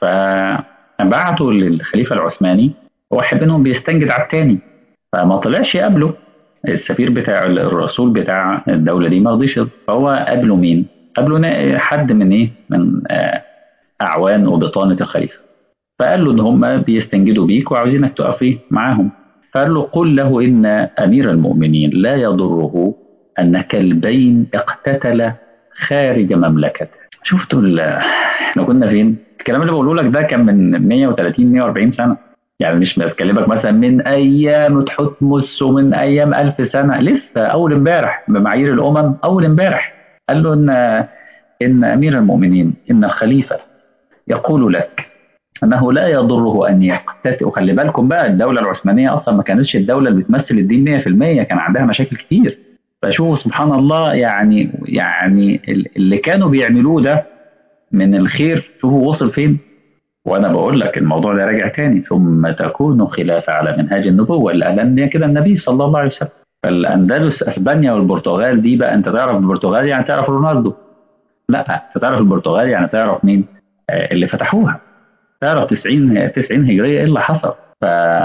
فبعتوا للخليفه العثماني، واحد منهم بيستنجد على التاني، فما طلعش يقابله. السفير بتاع الرسول بتاع الدوله دي ما رضيش، فهو قابله مين؟ قابله نا- حد من ايه، من آه، اعوان وبطانه الخليفه. فقال له ان هم بيستنجدوا بيك وعاوزينك تقف إيه معاهم. فقال له قل له ان امير المؤمنين لا يضره ان كلبين اقتتلا خارج مملكته. شفتوا ال- احنا كنا فين؟ الكلام اللي بقوله لك ده كان من مية وتلاتين مية واربعين سنه، يعني مش بكلمك مثلا من ايام تحتمس ومن ايام الف سنه، لسه اول امبارح بمعايير الامم اول امبارح. قال له ان ان امير المؤمنين ان الخليفه يقول لك انه لا يضره ان يقتتل. وخلي بالكم بقى الدوله العثمانيه اصلا ما كانتش الدوله اللي بتمثل الدين مية في المية، كان عندها مشاكل كتير. فشوفوا سبحان الله، يعني يعني اللي كانوا بيعملوه ده من الخير شوفوا وصل فين. وانا بقول لك الموضوع ده راجع تاني، ثم تكون خلافه على منهاج النبوه اللي قال كده النبي صلى الله عليه وسلم. فالاندلس اسبانيا والبرتغال دي بقى، انت تعرف البرتغال يعني تعرف رونالدو؟ لا، انت تعرف البرتغال يعني تعرف مين؟ آه، اللي فتحوها. تعرف تسعين تسعين هجرية ايه اللي حصل؟ ف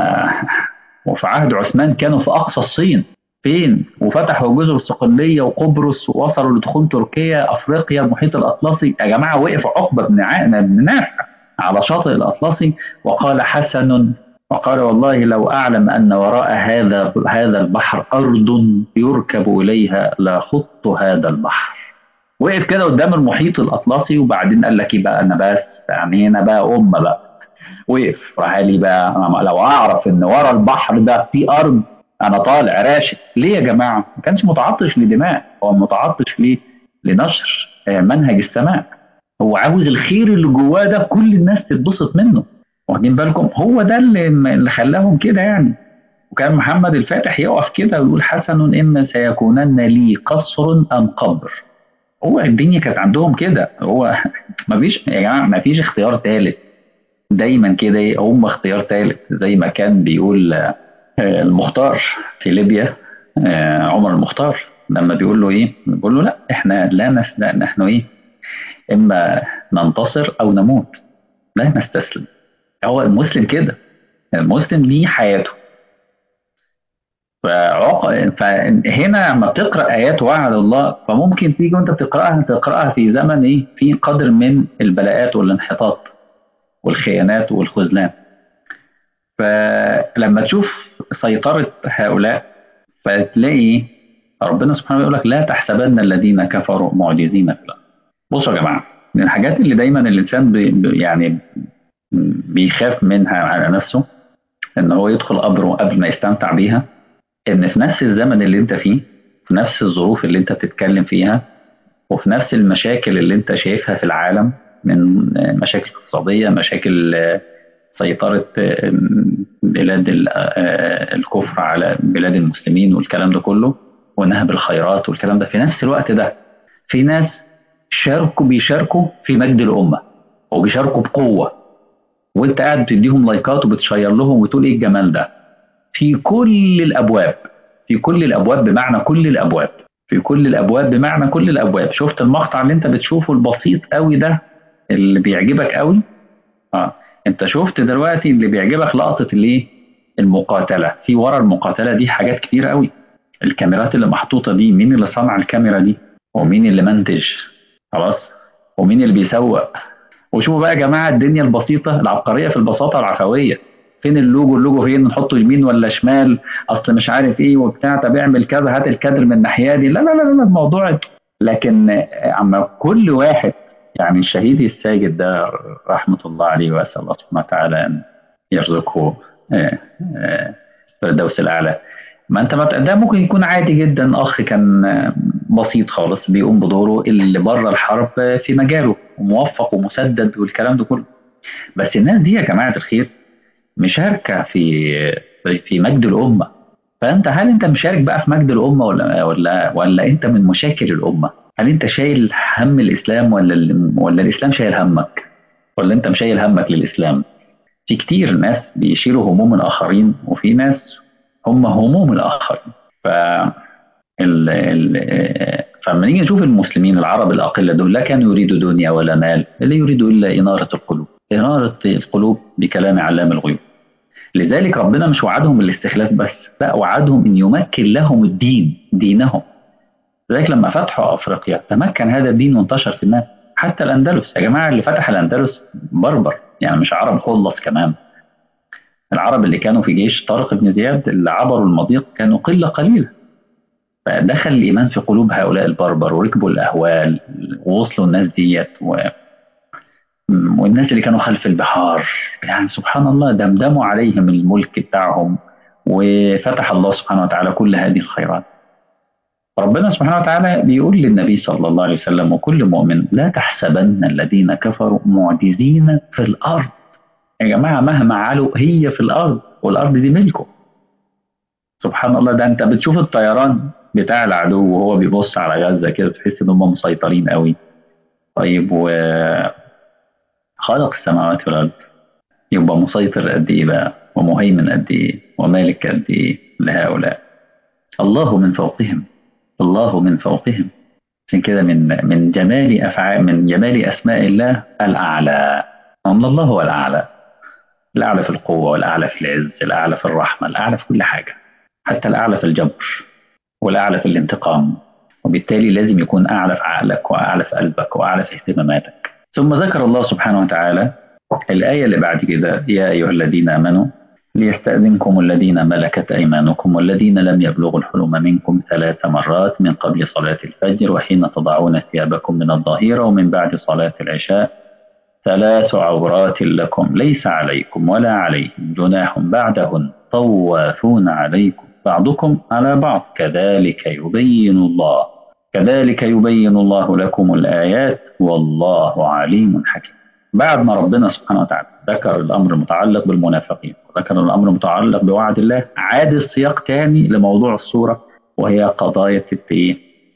وفي عهد عثمان كانوا في اقصى الصين فين، وفتحوا جزر الصقلية وقبرص ووصلوا لدخول تركيا، افريقيا، المحيط الاطلسي. يا جماعة وقف عقبة بن ع- بن نافع على شاطئ الاطلسي وقال حسن، وقال والله لو اعلم ان وراء هذا هذا البحر ارض يركب اليها لخضت هذا البحر. وقف كده قدام المحيط الاطلسي، وبعدين قال لك ايه بقى، انا بس يعني انا بقى امه بقى. وقف راح قال لي بقى أنا لو اعرف ان ورا البحر ده في ارض انا طالع راشد. ليه يا جماعه؟ ما كانش متعطش لدماء، هو متعطش ليه؟ لنشر آه، منهج السماء. هو عاوز الخير اللي جواه ده كل الناس تتبسط منه. واخدين بالكم؟ هو ده اللي اللي خلاهم كده يعني. وكان محمد الفاتح يقف كده ويقول حسن اما سيكونن لي قصر ام قبر. هو الدنيا كانت عندهم كده. هو ما فيش يا جماعه، ما فيش اختيار ثالث. دايما كده إيه، هم اختيار ثالث زي ما كان بيقول آه، المختار في ليبيا. آه، عمر المختار لما بيقول له ايه، بيقول له لا احنا لا نس لا نحن ايه، اما ننتصر او نموت، لا نستسلم. هو المسلم كده، المسلم ليه حياته. فعق... فهنا لما بتقرا ايات وعد الله، فممكن تيجي وانت بتقراها تقراها في زمن ايه، في قدر من البلاءات والانحطاط والخيانات والخذلان. فلما تشوف سيطرة هؤلاء فتلاقي ربنا سبحانه يقول لك لا تحسبن الذين كفروا معجزين في الأرض. بصوا يا جماعة، من الحاجات اللي دايما الإنسان بي بي- يعني بيخاف منها على نفسه إن هو يدخل قبره قبل ما يستمتع بيها، إن في نفس الزمن اللي أنت فيه، في نفس الظروف اللي أنت بتتكلم فيها، وفي نفس المشاكل اللي أنت شايفها في العالم، من مشاكل اقتصادية، مشاكل سيطرة آه، بلاد ال- آه، الكفر على بلاد المسلمين والكلام ده كله، ونهب الخيرات والكلام ده، في نفس الوقت ده في ناس شاركوا بيشاركوا في مجد الامه وبيشاركوا بقوه، وانت قاعد بتديهم لايكات وبتشير لهم وتقول ايه الجمال ده. في كل الابواب، في كل الابواب بمعنى كل الابواب، في كل الابواب بمعنى كل الابواب. شفت المقطع اللي انت بتشوفه البسيط قوي ده اللي بيعجبك قوي؟ اه، انت شفت دلوقتي اللي بيعجبك لقطة الايه؟ المقاتلة. في ورا المقاتلة دي حاجات كتير قوي. الكاميرات اللي محطوطة دي، مين اللي صنع الكاميرا دي؟ ومين اللي منتج؟ خلاص. ومين اللي بيسوق؟ وشوفوا بقى يا جماعة الدنيا البسيطة، العبقرية في البساطة العفوية. فين اللوجو؟ اللوجو فين؟ نحطه يمين ولا شمال؟ اصل مش عارف ايه وبتاع، طب اعمل كذا، هات الكادر من الناحية دي. لا لا لا لا، الموضوع. لكن عم كل واحد، يعني الشهيد الساجد ده رحمة الله عليه، وأسأل الله سبحانه وتعالى أن يرزقه آه، آه، الفردوس الأعلى. ما أنت ما ده ممكن يكون عادي جدا، أخ كان آه، بسيط خالص بيقوم بدوره اللي بره الحرب آه، في مجاله وموفق ومسدد والكلام ده كله. بس الناس دي يا جماعة الخير مشاركة في في مجد الأمة. فأنت هل أنت مشارك بقى في مجد الأمة ولا ولا ولا أنت من مشاكل الأمة؟ هل أنت شايل هم الإسلام ولا ال- ولا الإسلام شايل همك؟ ولا أنت مشايل همك للإسلام؟ في كتير ناس بيشيلوا هموم الآخرين، وفي ناس هم هموم الآخرين. ف ال... ال... فلما نيجي نشوف المسلمين العرب الأقلة دول، لا كانوا يريدوا دنيا ولا مال، لا يريدوا إلا إنارة القلوب، إنارة القلوب بكلام علام الغيوب. لذلك ربنا مش وعدهم بالاستخلاف بس، لا، وعدهم ان يمكن لهم الدين، دينهم. لذلك لما فتحوا افريقيا تمكن هذا الدين وانتشر في الناس. حتى الاندلس يا جماعه، اللي فتح الاندلس بربر، يعني مش عرب خلص كمان. العرب اللي كانوا في جيش طارق بن زياد اللي عبروا المضيق كانوا قله قليله. فدخل الايمان في قلوب هؤلاء البربر وركبوا الاهوال ووصلوا الناس ديت و... والناس اللي كانوا خلف البحار. يعني سبحان الله دمدموا عليهم الملك بتاعهم، وفتح الله سبحانه وتعالى كل هذه الخيرات. ربنا سبحانه وتعالى بيقول للنبي صلى الله عليه وسلم وكل مؤمن: لا تحسبن الذين كفروا معجزين في الأرض. يا جماعة مهما علوا هي في الأرض، والأرض دي ملكه. سبحان الله، ده أنت بتشوف الطيران بتاع العدو وهو بيبص على غزة كده تحس إن هم مسيطرين قوي. طيب، وخلق السماوات والأرض، يبقى مسيطر قد إيه بقى، ومهيمن قد إيه، ومالك قد إيه لهؤلاء. الله من فوقهم، الله من فوقهم. عشان كده من من جمال أفعال، من جمال أسماء الله الأعلى. أن الله هو الأعلى، الأعلى في القوة، والأعلى في العز، الأعلى في الرحمة، الأعلى في كل حاجة، حتى الأعلى في الجبر، والأعلى في الانتقام. وبالتالي لازم يكون أعلى في عقلك، وأعلى في قلبك، وأعلى في اهتماماتك. ثم ذكر الله سبحانه وتعالى الآية اللي بعد كده: يا أيها الذين آمنوا ليستأذنكم الذين ملكت أيمانكم والذين لم يبلغوا الحلم منكم ثلاث مرات من قبل صلاة الفجر وحين تضعون ثيابكم من الظهيرة ومن بعد صلاة العشاء، ثلاث عورات لكم ليس عليكم ولا عليهم جناح بعدهن طوافون عليكم بعضكم على بعض كذلك يبين الله كذلك يبين الله لكم الآيات والله عليم حكيم. بعد ما ربنا سبحانه وتعالى ذكر الأمر المتعلق بالمنافقين وذكر الأمر المتعلق بوعد الله، عاد السياق تاني لموضوع السورة، وهي قضايا الت-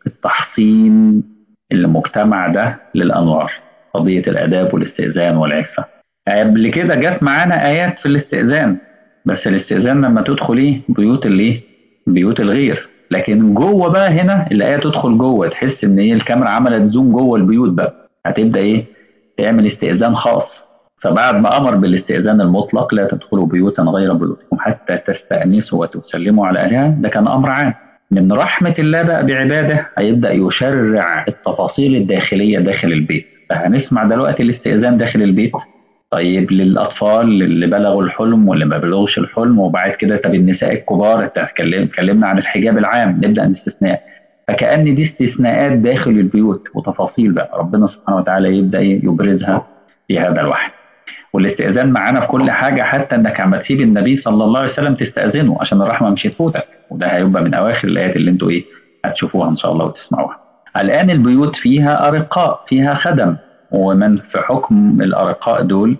التحصين المجتمع ده للأنوار، قضية الآداب والاستئذان والعفة. قبل كده جت معانا آيات في الاستئذان، بس الاستئذان لما تدخل إيه بيوت الإيه بيوت الغير. لكن جوه بقى هنا الآية تدخل جوه، تحس إن إيه الكاميرا عملت زوم جوه البيوت بقى، هتبدأ إيه تعمل استئذان خاص. فبعد ما أمر بالاستئذان المطلق: لا تدخلوا بيوتا غير بيوتكم حتى تستأنسوا وتسلموا على أهلها، ده كان أمر عام. من رحمة الله بقى بعباده هيبدأ يشرع التفاصيل الداخلية داخل البيت. فهنسمع دلوقتي الاستئذان داخل البيت. طيب للأطفال اللي بلغوا الحلم واللي ما بلغوش الحلم، وبعد كده طب النساء الكبار، اتكلمنا عن الحجاب العام، نبدأ بالاستثناء. فكأن دي استثناءات داخل البيوت وتفاصيل بقى ربنا سبحانه وتعالى يبدأ يبرزها في هذا الوحي. والاستئذان معانا في كل حاجة، حتى انك عم تسيب النبي صلى الله عليه وسلم تستأذنه عشان الرحمة مش هتفوتك، وده هيبقى من أواخر الآيات اللي انتوا ايه هتشوفوها إن شاء الله وتسمعوها. الآن البيوت فيها أرقاء، فيها خدم، ومن في حكم الأرقاء دول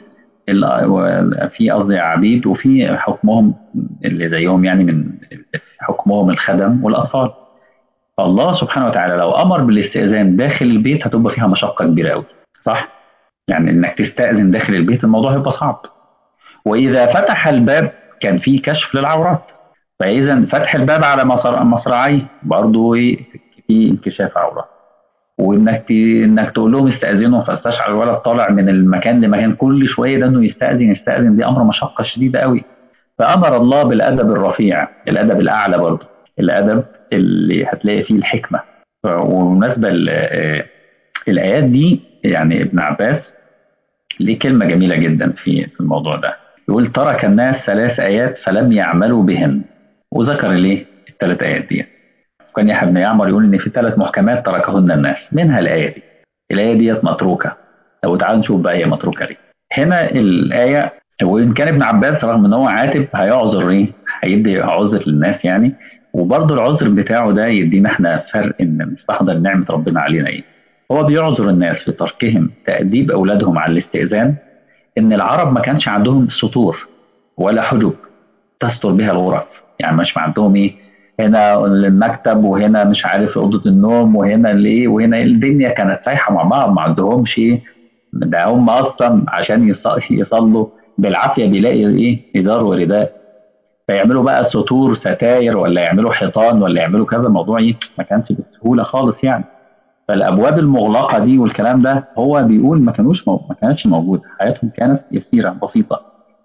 في قصدي عبيد، وفي حكمهم اللي زيهم يعني من حكمهم الخدم والأطفال. الله سبحانه وتعالى لو امر بالاستئذان داخل البيت هتبقى فيها مشقه كبيره قوي، صح؟ يعني انك تستأذن داخل البيت الموضوع هيبقى صعب. واذا فتح الباب كان في كشف للعورات، فاذا فتح الباب على مصر- مصراعيه برضه إيه؟ في انكشاف عورات. وانك ت... انك تقول لهم استاذنوا، فاستشعر الولد طالع من المكان لمكان كل شويه ده انه يستاذن يستاذن، دي امر مشقه شديده قوي. فامر الله بالادب الرفيع، الادب الاعلى برضه، الادب اللي هتلاقي فيه الحكمه. ف- وبالمناسبه ال- آه، الايات دي يعني ابن عباس ليه كلمه جميله جدا في في الموضوع ده. يقول ترك الناس ثلاث ايات فلم يعملوا بهن، وذكر ليه الثلاث ايات دي. كان يحيى بن يعمر يقول ان في ثلاث محكمات تركهن الناس، منها الايه دي. الايه ديت متروكه. طب تعالوا نشوف بقى هي متروكه ليه. هنا الايه، وان كان ابن عباس رغم ان هو عاتب هيعذر ايه؟ هيدي عذر للناس يعني. وبرضه العذر بتاعه ده يدينا احنا فرق ان نستحضر نعمه ربنا علينا ايه. هو بيعذر الناس في تركهم تأديب اولادهم على الاستئذان، ان العرب ما كانش عندهم سطور ولا حجب تستر بها الغرف. يعني مش عندهم ايه، هنا المكتب وهنا مش عارف اوضه النوم وهنا الايه وهنا إيه. الدنيا كانت سايحه مع بعض، ما عندهمش ايه. ده هم اصلا عشان يص- يصلوا بالعافيه بيلاقي ايه ازار ورداء. فيعملوا بقى سطور ستاير ولا يعملوا حيطان ولا يعملوا كذا، الموضوع ايه ما كانش بسهوله خالص يعني. فالابواب المغلقه دي والكلام ده هو بيقول ما كانوش مو... ما كانتش موجوده، حياتهم كانت يسيره بسيطه.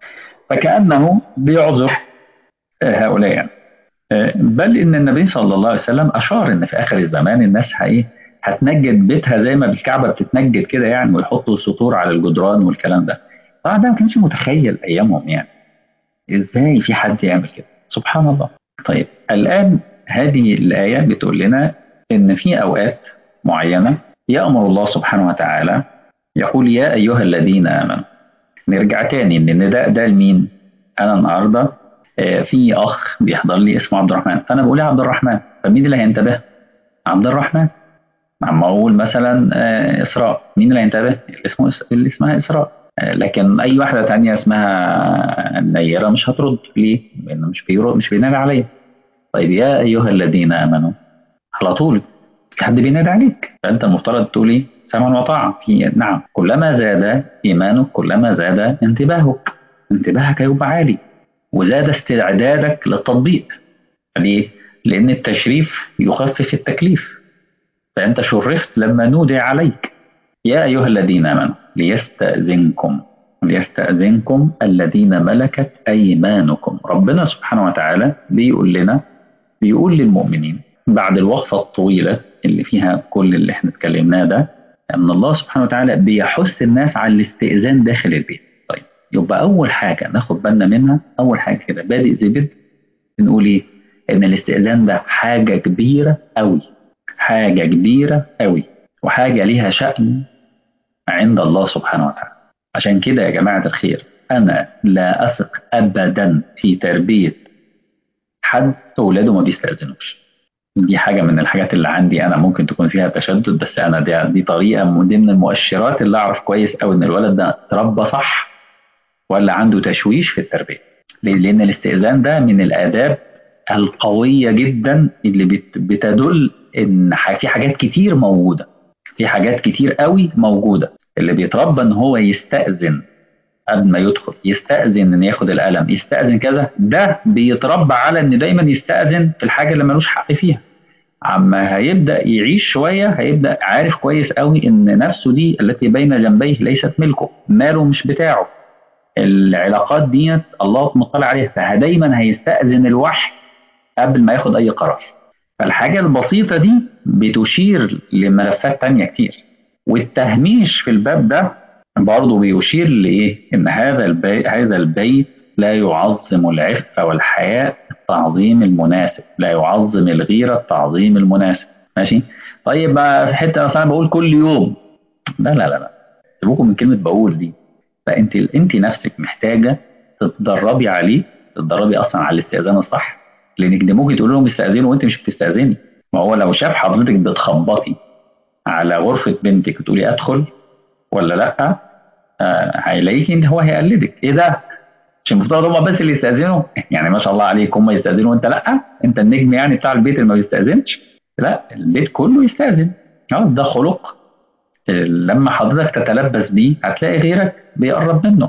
فكانه بيعذر آه، هؤلاء يعني. آه، بل ان النبي صلى الله عليه وسلم اشار ان في اخر الزمان الناس هايه هتنجد بيتها زي ما الكعبه بتتنجد كده يعني، ويحطوا سطور على الجدران والكلام ده. طبعا ده ما كانش متخيل ايامهم يعني، ازاي في حد يعمل كده، سبحان الله. طيب الان هذه الايه بتقول لنا ان في اوقات معينه يامر الله سبحانه وتعالى يقول يا ايها الذين امنوا. نرجع تاني ان النداء ده لمين؟ انا النهارده آه، في اخ بيحضر لي اسمه عبد الرحمن، فانا بقول يا عبد الرحمن، فمين اللي هينتبه؟ عبد الرحمن. اما اقول مثلا آه، اسراء، مين اللي هينتبه؟ اللي اسمه إس- اللي اسمها اسراء. آه، لكن اي واحده تانية اسمها نيره مش هترد، ليه؟ لانه مش بيرد، مش بينادي عليا. طيب يا ايها الذين امنوا، على طول في حد بينادي عليك، فانت المفترض تقول ايه؟ سمعا وطاعه. في نعم، كلما زاد ايمانك كلما زاد انتباهك، انتباهك هيبقى عالي، وزاد استعدادك للتطبيق. ليه؟ لأن التشريف يخفف التكليف، فأنت شرفت لما نودي عليك يا أيها الذين آمنوا ليستأذنكم، ليستأذنكم الذين ملكت أيمانكم. ربنا سبحانه وتعالى بيقول لنا، بيقول للمؤمنين بعد الوقفة الطويلة اللي فيها كل اللي احنا اتكلمناه ده، أن الله سبحانه وتعالى بيحث الناس على الاستئذان داخل البيت. طيب يبقى أول حاجة ناخد بالنا منها، أول حاجة كده بادئ زي بدء، نقول ايه؟ ان الاستئذان ده حاجه كبيره قوي، حاجه كبيره قوي، وحاجه ليها شأن عند الله سبحانه وتعالى. عشان كده يا جماعه الخير، انا لا اثق ابدا في تربيه حد اولاده ما بيستأذنوش. دي حاجه من الحاجات اللي عندي انا، ممكن تكون فيها تشدد، بس انا دي, دي طريقه من ضمن المؤشرات اللي اعرف كويس قوي ان الولد ده اتربى صح ولا عنده تشويش في التربيه. ليه؟ لأن الاستئذان ده من الآداب القوية جدا اللي بت- بتدل إن ح- في حاجات كتير موجودة، في حاجات كتير قوي موجودة. اللي بيتربى إن هو يستأذن قبل ما يدخل، يستأذن إن ياخد القلم، يستأذن كذا، ده بيتربى على إن دايما يستأذن في الحاجة اللي ملوش حق فيها. عما هيبدأ يعيش شوية هيبدأ عارف كويس قوي إن نفسه دي التي بين جنبيه ليست ملكه، ماله مش بتاعه. العلاقات ديت الله مطلع عليها، فدايما هيستأذن الوحي قبل ما ياخد أي قرار. فالحاجة البسيطة دي بتشير لملفات تانية كتير. والتهميش في الباب ده برضه بيشير لإيه؟ إن هذا البيت هذا البيت لا يعظم العفة والحياء التعظيم المناسب، لا يعظم الغيرة التعظيم المناسب. ماشي؟ طيب بقى في حتة مثلا بقول كل يوم، لا لا لا لا، سيبوكم من كلمة بقول دي. فانت انت نفسك محتاجه تتدربي عليه، تتدربي اصلا على الاستئذان الصح. لانك دي ممكن تقول لهم استاذنوا وانت مش بتستاذني. ما هو لو شاف حضرتك بتخبطي على غرفه بنتك وتقولي ادخل ولا لا، آه هيلاقيك ان هو هيقلدك. ايه ده؟ مش المفترض هم بس اللي يستاذنوا؟ يعني ما شاء الله عليك هم يستاذنوا وانت لا؟ انت النجم يعني بتاع البيت اللي ما بيستاذنش؟ لا، البيت كله يستأذن. اه ده خلق. لما حضرتك تتلبس بيه هتلاقي غيرك بيقرب منه.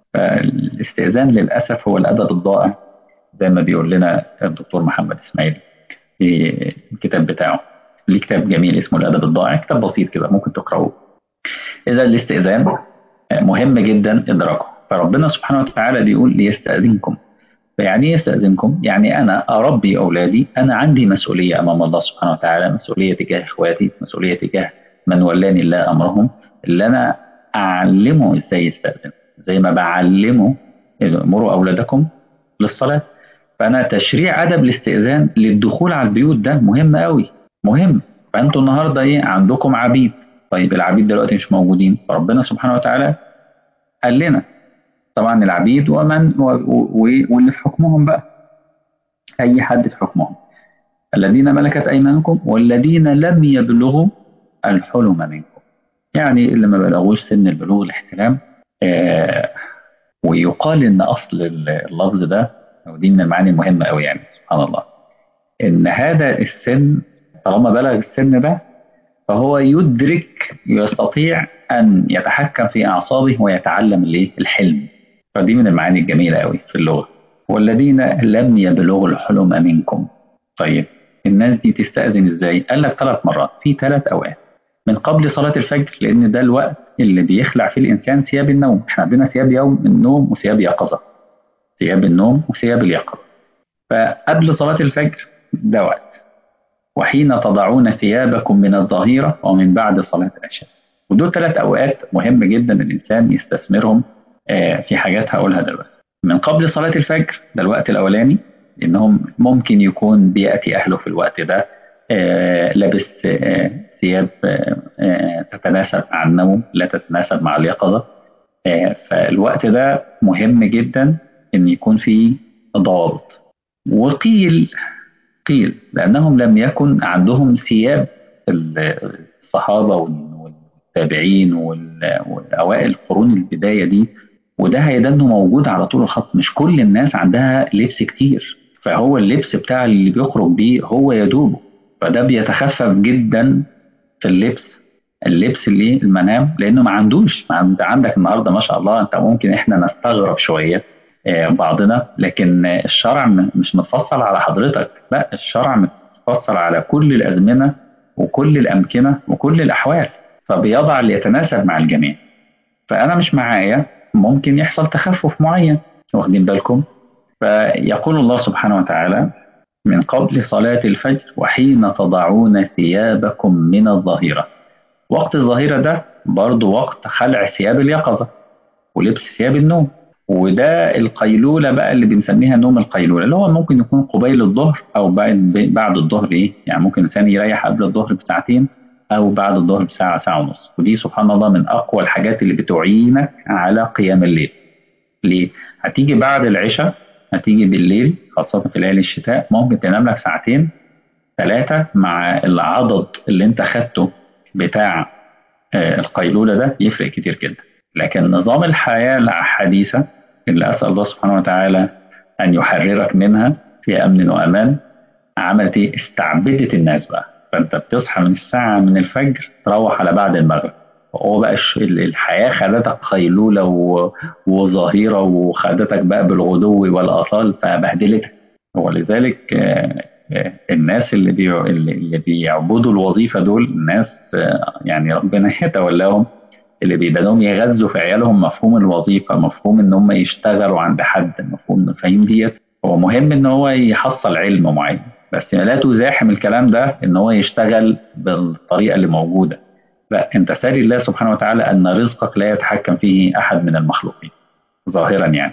فالاستئذان للأسف هو الأدب الضائع، زي ما بيقول لنا الدكتور محمد إسماعيل في الكتاب بتاعه. ليه كتاب جميل اسمه الأدب الضائع، كتاب بسيط كده ممكن تقرأوه. إذا الاستئذان مهم جدا إدراكه. فربنا سبحانه وتعالى بيقول ليستأذنكم. فيعني ايه يستأذنكم؟ يعني أنا أربي أولادي، أنا عندي مسؤولية أمام الله سبحانه وتعالى، مسؤولية تجاه إخواتي، مسؤولية تجاه من ولاني الله أمرهم، اللي أنا أعلمه إزاي يستأذن، زي ما بعلمه مروا أولادكم للصلاة. فأنا تشريع أدب الاستئذان للدخول على البيوت ده مهم قوي، مهم. فأنتوا النهاردة إيه؟ عندكم عبيد. طيب العبيد دلوقتي مش موجودين، فربنا سبحانه وتعالى قال لنا طبعا العبيد ومن و- و- واللي في حكمهم بقى، أي حد في حكمهم، الذين ملكت أيمانكم والذين لم يبلغوا الحلم منكم. يعني اللي ما بلغوش سن البلوغ الاحتلام. آه ويقال إن أصل اللفظ ده، ودي من المعاني المهمة أوي يعني سبحان الله، إن هذا السن طالما بلغ السن ده فهو يدرك، يستطيع أن يتحكم في أعصابه ويتعلم الإيه؟ الحلم. فدي من المعاني الجميلة أوي في اللغة. والذين لم يبلغوا الحلم منكم. طيب الناس دي تستأذن ازاي؟ قال لك ثلاث مرات في ثلاث اوقات. من قبل صلاة الفجر، لأن ده الوقت اللي بيخلع فيه الإنسان ثياب النوم. احنا عندنا ثياب يوم النوم وثياب يقظة، ثياب النوم وثياب اليقظة. فقبل صلاة الفجر ده وقت. وحين تضعون ثيابكم من الظهيرة ومن بعد صلاة العشاء. ودول ثلاث أوقات مهم جدا الإنسان يستثمرهم آه، في حاجات هقولها دلوقتي. من قبل صلاة الفجر ده الوقت الأولاني، إنهم ممكن يكون بيأتي أهله في الوقت ده آه، لابس آه، ثياب آه، آه، تتناسب مع النوم لا تتناسب مع اليقظة. آه، فالوقت ده مهم جدا إن يكون فيه ضوابط. وقيل قيل لأنهم لم يكن عندهم ثياب الصحابة والتابعين وال- والأوائل قرون البداية دي، وده هيدنه موجود على طول الخط. مش كل الناس عندها لبس كتير، فهو اللبس بتاع اللي بيخرج بيه هو يدوبه. فده بيتخفف جدا في اللبس، اللبس اللي المنام، لانه ما عندوش. ما عند عندك النهارده ما شاء الله، انت ممكن احنا نستغرب شويه آه، بعضنا، لكن آه، الشرع م- مش متفصل على حضرتك، لا الشرع متفصل على كل الازمنه وكل الامكنه وكل الاحوال، فبيضع اللي يتناسب مع الجميع. فانا مش معايا، ممكن يحصل تخفف معين، واخدين بالكم؟ فيقول الله سبحانه وتعالى من قبل صلاة الفجر وحين تضعون ثيابكم من الظهيرة. وقت الظهيرة ده برضو وقت خلع ثياب اليقظة ولبس ثياب النوم. وده القيلولة بقى اللي بنسميها نوم القيلولة، اللي هو ممكن يكون قبيل الظهر أو بعد بعد الظهر. إيه يعني؟ ممكن الإنسان يريح قبل الظهر بساعتين أو بعد الظهر بساعة، ساعة ونص. ودي سبحان الله من أقوى الحاجات اللي بتعينك على قيام الليل. ليه؟ هتيجي بعد العشاء، هتيجي بالليل خاصة في ليالي الشتاء، ممكن تنام لك ساعتين ثلاثة مع العضد اللي انت خدته بتاع آه، القيلولة، ده يفرق كتير جدا. لكن نظام الحياة الحديثة اللي أسأل الله سبحانه وتعالى أن يحررك منها في أمن وأمان، عملت إيه؟ استعبدت الناس بقى. فأنت بتصحى من الساعة من الفجر تروح على بعد المغرب. هو بقى الش- الحياة خدتك قيلولة و- وظهيرة، وخدتك بقى بالغدو والآصال فبهدلتك. ولذلك آه، آه، الناس اللي بيع- اللي اللي بيعبدوا الوظيفة دول ناس آه، يعني ربنا يتولاهم، اللي بيبدأوا يغذوا في عيالهم مفهوم الوظيفة، مفهوم ان هم يشتغلوا عند حد، مفهوم الفهيم ديت. هو مهم ان هو يحصل علم معين، بس لا تزاحم الكلام ده ان هو يشتغل بالطريقة اللي موجودة. لا، انت سال الله سبحانه وتعالى ان رزقك لا يتحكم فيه احد من المخلوقين ظاهرا يعني.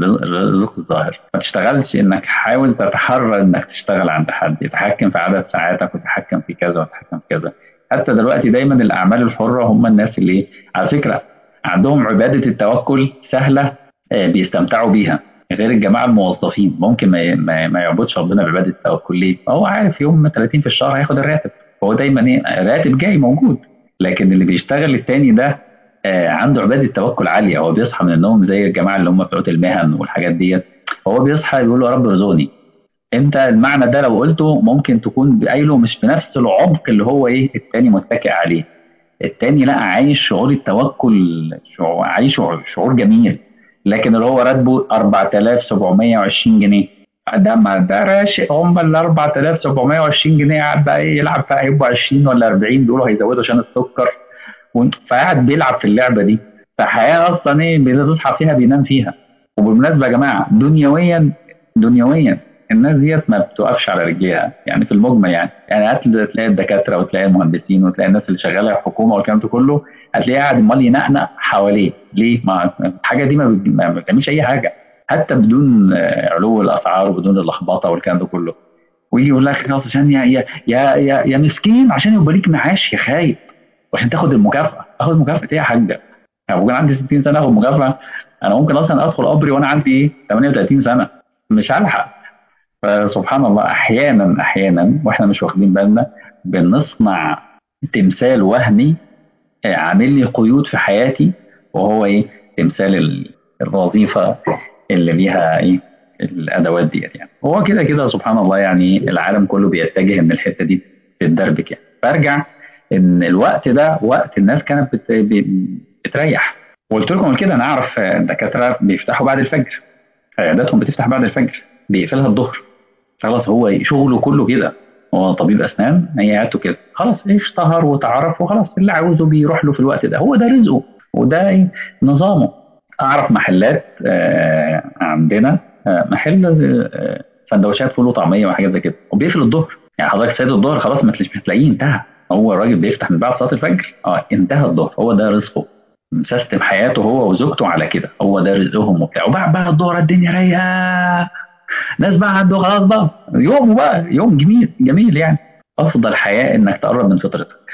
الرزق الظاهر، ما تشتغلش انك حاول تتحرى انك تشتغل عند حد يتحكم في عدد ساعاتك ويتحكم في كذا ويتحكم في كذا. حتى دلوقتي دايما الاعمال الحره هم الناس اللي إيه؟ على فكره عندهم عباده التوكل سهله، آه، بيستمتعوا بيها. غير الجماعه الموظفين ممكن ما ما ما يعبدش ربنا بعباده التوكل. ليه؟ هو عارف يوم ثلاثين في الشهر هياخد الراتب، هو دايما ايه؟ الراتب جاي موجود. لكن اللي بيشتغل التاني ده آه، عنده عباده توكل عاليه. هو بيصحى من النوم زي الجماعه اللي هم بتوع المهن والحاجات ديت، هو بيصحى يقول له يا رب ارزقني. انت المعنى ده لو قلته ممكن تكون قايله مش بنفس العمق اللي هو ايه التاني متكئ عليه. التاني لا، عايش شعور التوكل، شعور عايش شعور, شعور جميل. لكن اللي هو راتبه اربعة آلاف وسبعمية وعشرين جنيه، ده ما ده راشق. هم ال اربعة آلاف وسبعمية وعشرين جنيه قاعد بقى ايه يلعب فيها، هيبقوا عشرين ولا اربعين دول هيزودوا عشان السكر، وانت فقاعد بيلعب في اللعبه دي. فحياه اصلا ايه بتصحى فيها بينام فيها. وبالمناسبه يا جماعه، دنيويا دنيويا الناس ديت ما بتوقفش على رجليها يعني في المجمل. يعني يعني هات تلاقي الدكاتره وتلاقي المهندسين وتلاقي الناس اللي شغاله في الحكومه والكلام ده كله، هتلاقيه قاعد امال ينقنق حواليه ليه؟ ما الحاجه دي ما بت- ما بتعملش اي حاجه، حتى بدون آه، علو الاسعار وبدون اللخبطه والكلام ده كله. ويجي يقول لك خلاص عشان يا يا يا يا, يا مسكين عشان يبقى ليك معاش يا خايب، وعشان تاخد المكافاه. اخد مكافاه ايه يا حاجه؟ يعني بكون عندي ستين سنه اخد مكافاه؟ انا ممكن اصلا ادخل قبري وانا عندي ايه ثمانية وثلاثين سنه، مش هلحق. فسبحان الله، احيانا احيانا واحنا مش واخدين بالنا بنصنع تمثال وهمي آه، عامل لي قيود في حياتي، وهو ايه؟ تمثال ال- الوظيفه اللي ليها ايه الادوات ديت. يعني هو كده كده سبحان الله، يعني العالم كله بيتجه ان الحته دي تتدربك. يعني فارجع ان الوقت ده وقت الناس كانت بت... ب- بتريح. وقلت لكم كده، انا اعرف آه، دكاتره بيفتحوا بعد الفجر، عياداتهم بتفتح بعد الفجر، بيقفلها الظهر. خلاص هو شغله كله كده، هو طبيب اسنان، هي عيادته كده خلاص، اشتهر وتعرف وخلاص، اللي عاوزه بيروح له في الوقت ده، هو ده رزقه وده إيه؟ نظامه. اعرف محلات آه عندنا آه محل آه سندوتشات فول وطعميه وحاجات زي كده، وبيقفل الظهر. يعني حضرتك سيد الظهر خلاص ما تلاقيش- مش هتلاقيه، انتهى. هو الراجل بيفتح من بعد صلاه الفجر، اه انتهى الظهر، هو ده رزقه. مسيستم حياته هو وزوجته على كده، هو ده رزقهم وبتاع. وبعد بقى الظهر الدنيا رايقه، ناس بقى عنده خلاص بقى يومه بقى يوم جميل جميل يعني. افضل حياه انك تقرب من فطرتك،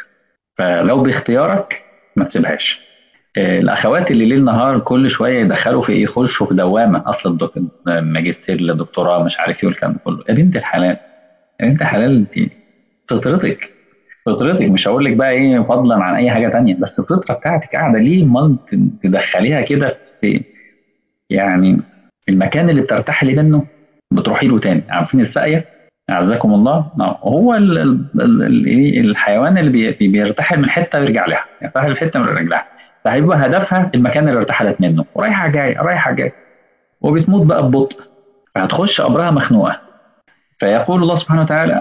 فلو باختيارك ما تسيبهاش. آه، الاخوات اللي ليل نهار كل شويه يدخلوا في ايه، يخشوا في دوامه، اصل الدك- ماجستير لدكتوراه مش عارف ايه والكلام ده كله. يا بنت الحلال، يا بنت الحلال، انت فطرتك، فطرتك مش هقول لك بقى ايه فضلا عن اي حاجه تانية، بس الفطره بتاعتك قاعده ليه؟ امال تدخليها كده في يعني المكان اللي بترتحلي منه بتروحي له تاني. عارفين الساقيه؟ اعزكم الله، نعم. هو ال ال ال ال إيه الحيوان اللي بي بي- بيرتحل من حته ويرجع لها، يرتحل من حته ويرجع لها، فهيبقى هدفها المكان اللي ارتحلت منه، ورايحه جايه رايحه جايه، وبتموت بقى ببطء، فهتخش قبرها مخنوقه. فيقول الله سبحانه وتعالى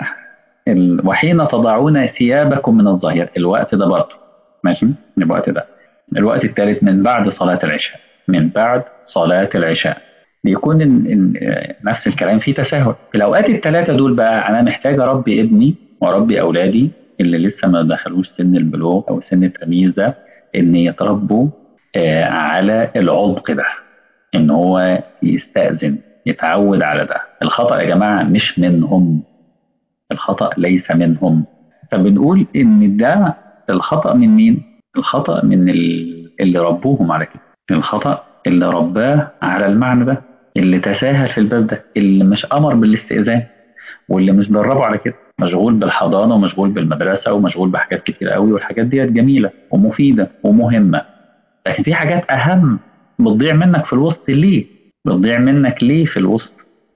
ال- وحين تضعون ثيابكم من الظهيرة، الوقت ده برضه ماشي، الوقت ده الوقت الثالث من بعد صلاة العشاء، من بعد صلاة العشاء بيكون ال- ال- نفس الكلام فيه تساهل. في الأوقات الثلاثة دول بقى أنا محتاج أربي ابني وأربي أولادي اللي لسه ما دخلوش سن البلوغ أو سن التمييز ده، إن يتربوا آه، على العمق ده، إن هو يستأذن، يتعود على ده. الخطأ يا جماعة مش منهم، الخطأ ليس منهم. فبنقول إن ده الخطأ من مين؟ الخطأ من ال- اللي ربوهم على كده، الخطأ اللي رباه على المعنى ده، اللي تساهل في الباب ده، اللي مش أمر بالاستئذان، واللي مش دربه على كده، مشغول بالحضانة ومشغول بالمدرسة ومشغول بحاجات كتير قوي، والحاجات ديت جميلة ومفيدة ومهمة، لكن في حاجات أهم بتضيع منك في الوسط. ليه؟ بتضيع منك ليه في الوسط؟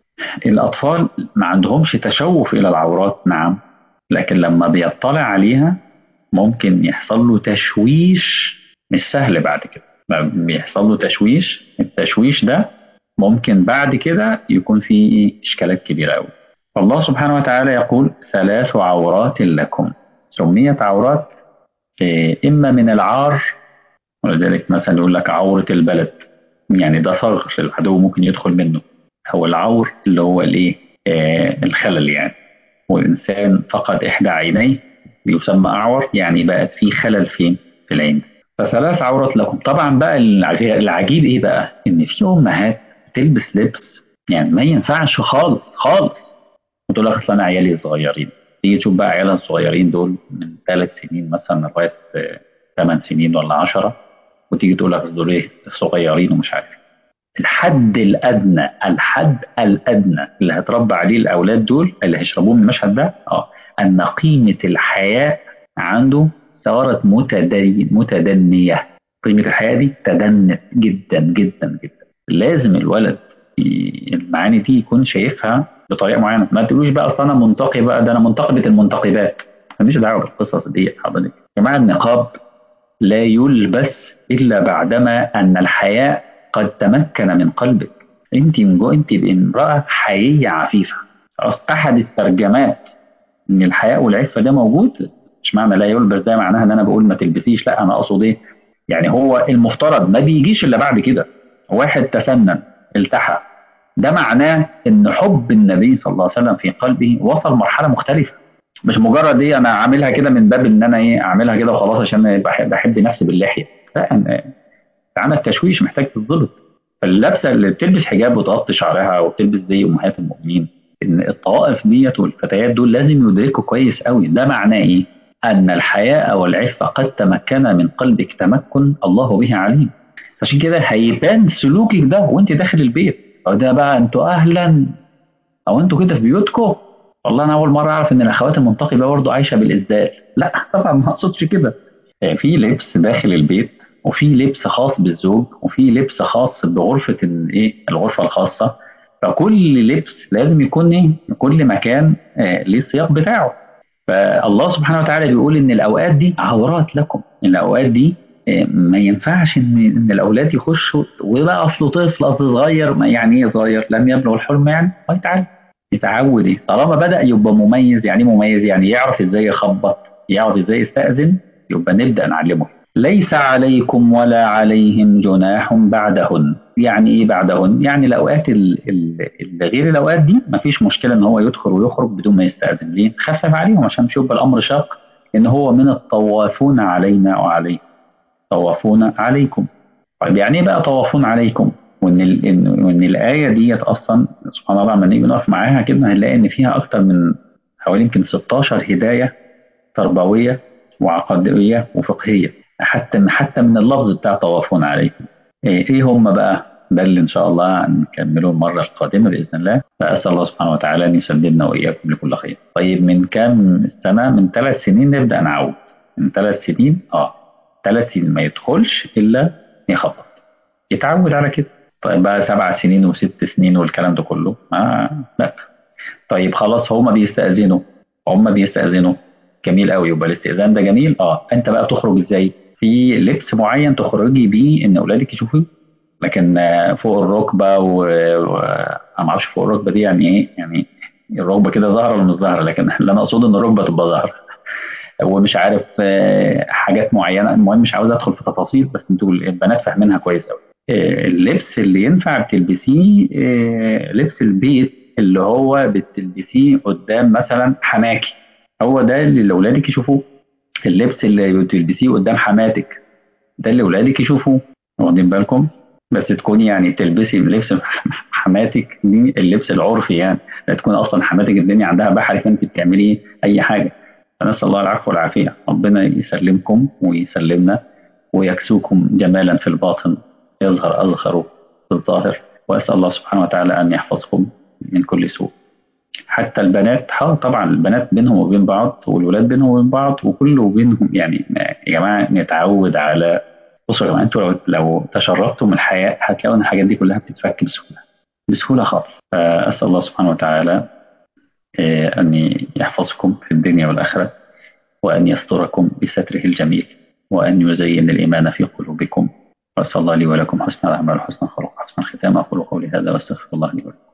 الأطفال ما عندهمش تشوف إلى العورات، نعم، لكن لما بيطلع عليها ممكن يحصل له تشويش مش سهل بعد كده. ما بيحصل له تشويش، التشويش ده ممكن بعد كده يكون فيه إشكالات كبيرة أوي. فالله سبحانه وتعالى يقول ثلاث عورات لكم. سميت عورات إيه، إما من العار، ولذلك مثلا يقول لك عورة البلد، يعني ده ثغر العدو ممكن يدخل منه. هو العور اللي هو الايه آه الخلل يعني، والإنسان فقد إحدى عينيه بيسمى أعور، يعني بقت في خلل فين؟ في العين. فثلاث عورات لكم. طبعا بقى العج- العجيب إيه بقى؟ إن في أمهات تلبس لبس يعني ما ينفعش خالص خالص، وتقول لك أصل أنا عيالي صغيرين. تيجي تشوف بقى عيالها الصغيرين دول من ثلاث سنين مثلا لغاية ثمان سنين ولا عشرة، وتيجي تقول لك دول إيه صغيرين ومش عارف. الحد الادنى، الحد الادنى اللي هتربى عليه الاولاد دول اللي هيشربوه من المشهد ده، اه ان قيمه الحياه عنده صارت متدني متدنيه. قيمه الحياه دي تدنت جدا جدا جدا. لازم الولد ي- المعاني دي يكون شايفها بطريقه معينه. ما تقولوش بقى اصل انا منتقي بقى، ده انا منتقبه المنتقبات، ماليش دعوه بالقصص دي حضرتك. يا جماعه النقاب لا يلبس الا بعدما ان الحياء قد تمكن من قلبك. انت من جوه انت امراه حييه عفيفه. خلاص، احد الترجمات ان الحياء والعفه ده موجود. مش معنى لا يلبس ده معناها ان انا بقول ما تلبسيش، لا انا اقصد ايه؟ يعني هو المفترض ما بيجيش الا بعد كده. واحد تسنن التحى، ده معناه ان حب النبي صلى الله عليه وسلم في قلبه وصل مرحله مختلفه. مش مجرد ايه انا عاملها كده من باب ان انا ايه اعملها كده وخلاص عشان بحب, بحب نفسي باللحيه. لا، أنا- عمل تشويش محتاج تتظبط. فاللبسه اللي بتلبس حجاب وتغطي شعرها وبتلبس زي امهات المؤمنين، ان الطوائف ديت والفتيات دول لازم يدركوا كويس قوي ده معناه ايه؟ ان الحياء والعفه قد تمكن من قلبك تمكن الله به عليم. عشان كده هيبان سلوكك ده وانت داخل البيت. أو ده بقى انتوا اهلا، او انتوا كده في بيوتكم. والله انا اول مره اعرف ان الاخوات المنتقبه برضه عايشه بالاسدال. لا طبعا ما اقصدش كده. يعني في لبس داخل البيت، وفي لبس خاص بالزوج، وفي لبس خاص بغرفه الايه الغرفه الخاصه. فكل لبس لازم يكون ايه، كل مكان آه ليه السياق بتاعه. فالله سبحانه وتعالى بيقول ان الاوقات دي عورات لكم. الاوقات دي آه، ما ينفعش ان ان الاولاد يخشوا وبقى اصله طفل اصله صغير. ما يعني ايه صغير؟ لم يبلغ الحلم يعني. طيب تعالى يتعود ايه طالما بدأ يبقى مميز. يعني إيه مميز؟ يعني يعرف ازاي يخبط، يعرف ازاي يستأذن. يبقى نبدأ نعلمه. ليس عليكم ولا عليهم جناح بعدهن. يعني ايه بعدهن؟ يعني الاوقات ال- ال- اللي غير الاوقات دي مفيش مشكله ان هو يدخل ويخرج بدون ما يستأذن. ليه؟ خفف عليهم عشان مش يبقى الامر شاق. ان هو من الطوافون علينا وعليه طوافون عليكم. طيب يعني ايه بقى طوافون عليكم؟ وان ال... إن- وان الايه ديت اصلا سبحان الله لما نيجي نقف معاها كده هنلاقي ان فيها اكتر من حوالي يمكن ستاشر هدايه تربويه وعقديه وفقهيه. حتى حتى من اللفظ بتاع طوافون عليكم. ايه إيه هم بقى؟ ده اللي ان شاء الله هنكمله المره القادمه باذن الله. فاسال الله سبحانه وتعالى ان يسددنا واياكم لكل خير. طيب من كام سنه؟ من ثلاث سنين نبدا نعود. من ثلاث سنين اه ثلاث سنين ما يدخلش الا يخبط، يتعود على كده. طيب بقى سبع سنين وست سنين والكلام ده كله آه لا. طيب خلاص هما بيستأذنوا، هما بيستأذنوا جميل قوي. يبقى الاستئذان ده جميل. اه انت بقى تخرج ازاي؟ في لبس معين تخرجي بيه ان اولادك يشوفوه. لكن آه، فوق الركبه و... و... انا ما اعرفش فوق الركبه دي يعني ايه. يعني الركبه كده ظاهره ولا مش ظاهره؟ لكن اللي انا اقصده ان الركبه تبقى ظاهره. ومش عارف آه، حاجات معينه. المهم مش عاوز ادخل في تفاصيل، بس انتوا البنات فاهمينها كويس قوي. آه، اللبس اللي ينفع بتلبسيه آه، لبس البيت اللي هو بتلبسيه قدام مثلا حماكي. هو ده اللي اولادك يشوفوه. اللبس اللي بتلبسيه قدام حماتك ده اللي اولادك يشوفوه. واخدين بالكم؟ بس تكوني يعني تلبسي لبس حماتك دي اللبس العرفي يعني. لا تكون اصلا حماتك الدنيا عندها بحر فانت بتعملي اي حاجه. فنسال الله العفو والعافيه. ربنا يسلمكم ويسلمنا ويكسوكم جمالا في الباطن يظهر أظهر في الظاهر. وأسأل الله سبحانه وتعالى أن يحفظكم من كل سوء. حتى البنات ها طبعا البنات بينهم وبين بعض والولاد بينهم وبين بعض وكله بينهم. يعني يا جماعة نتعود على. بصوا يا جماعة انتوا لو لو تشرفتم الحياة هتلاقوا ان الحاجات دي كلها بتتفك بسهولة، بسهولة خالص. فأسأل الله سبحانه وتعالى آه، أن يحفظكم في الدنيا والآخرة، وأن يستركم بستره الجميل، وأن يزين الإيمان في قلوبكم. وأسأل الله لي ولكم حسن الأعمال وحسن الخلق وحسن الختام. أقول قولي هذا وأستغفر الله لي ولكم.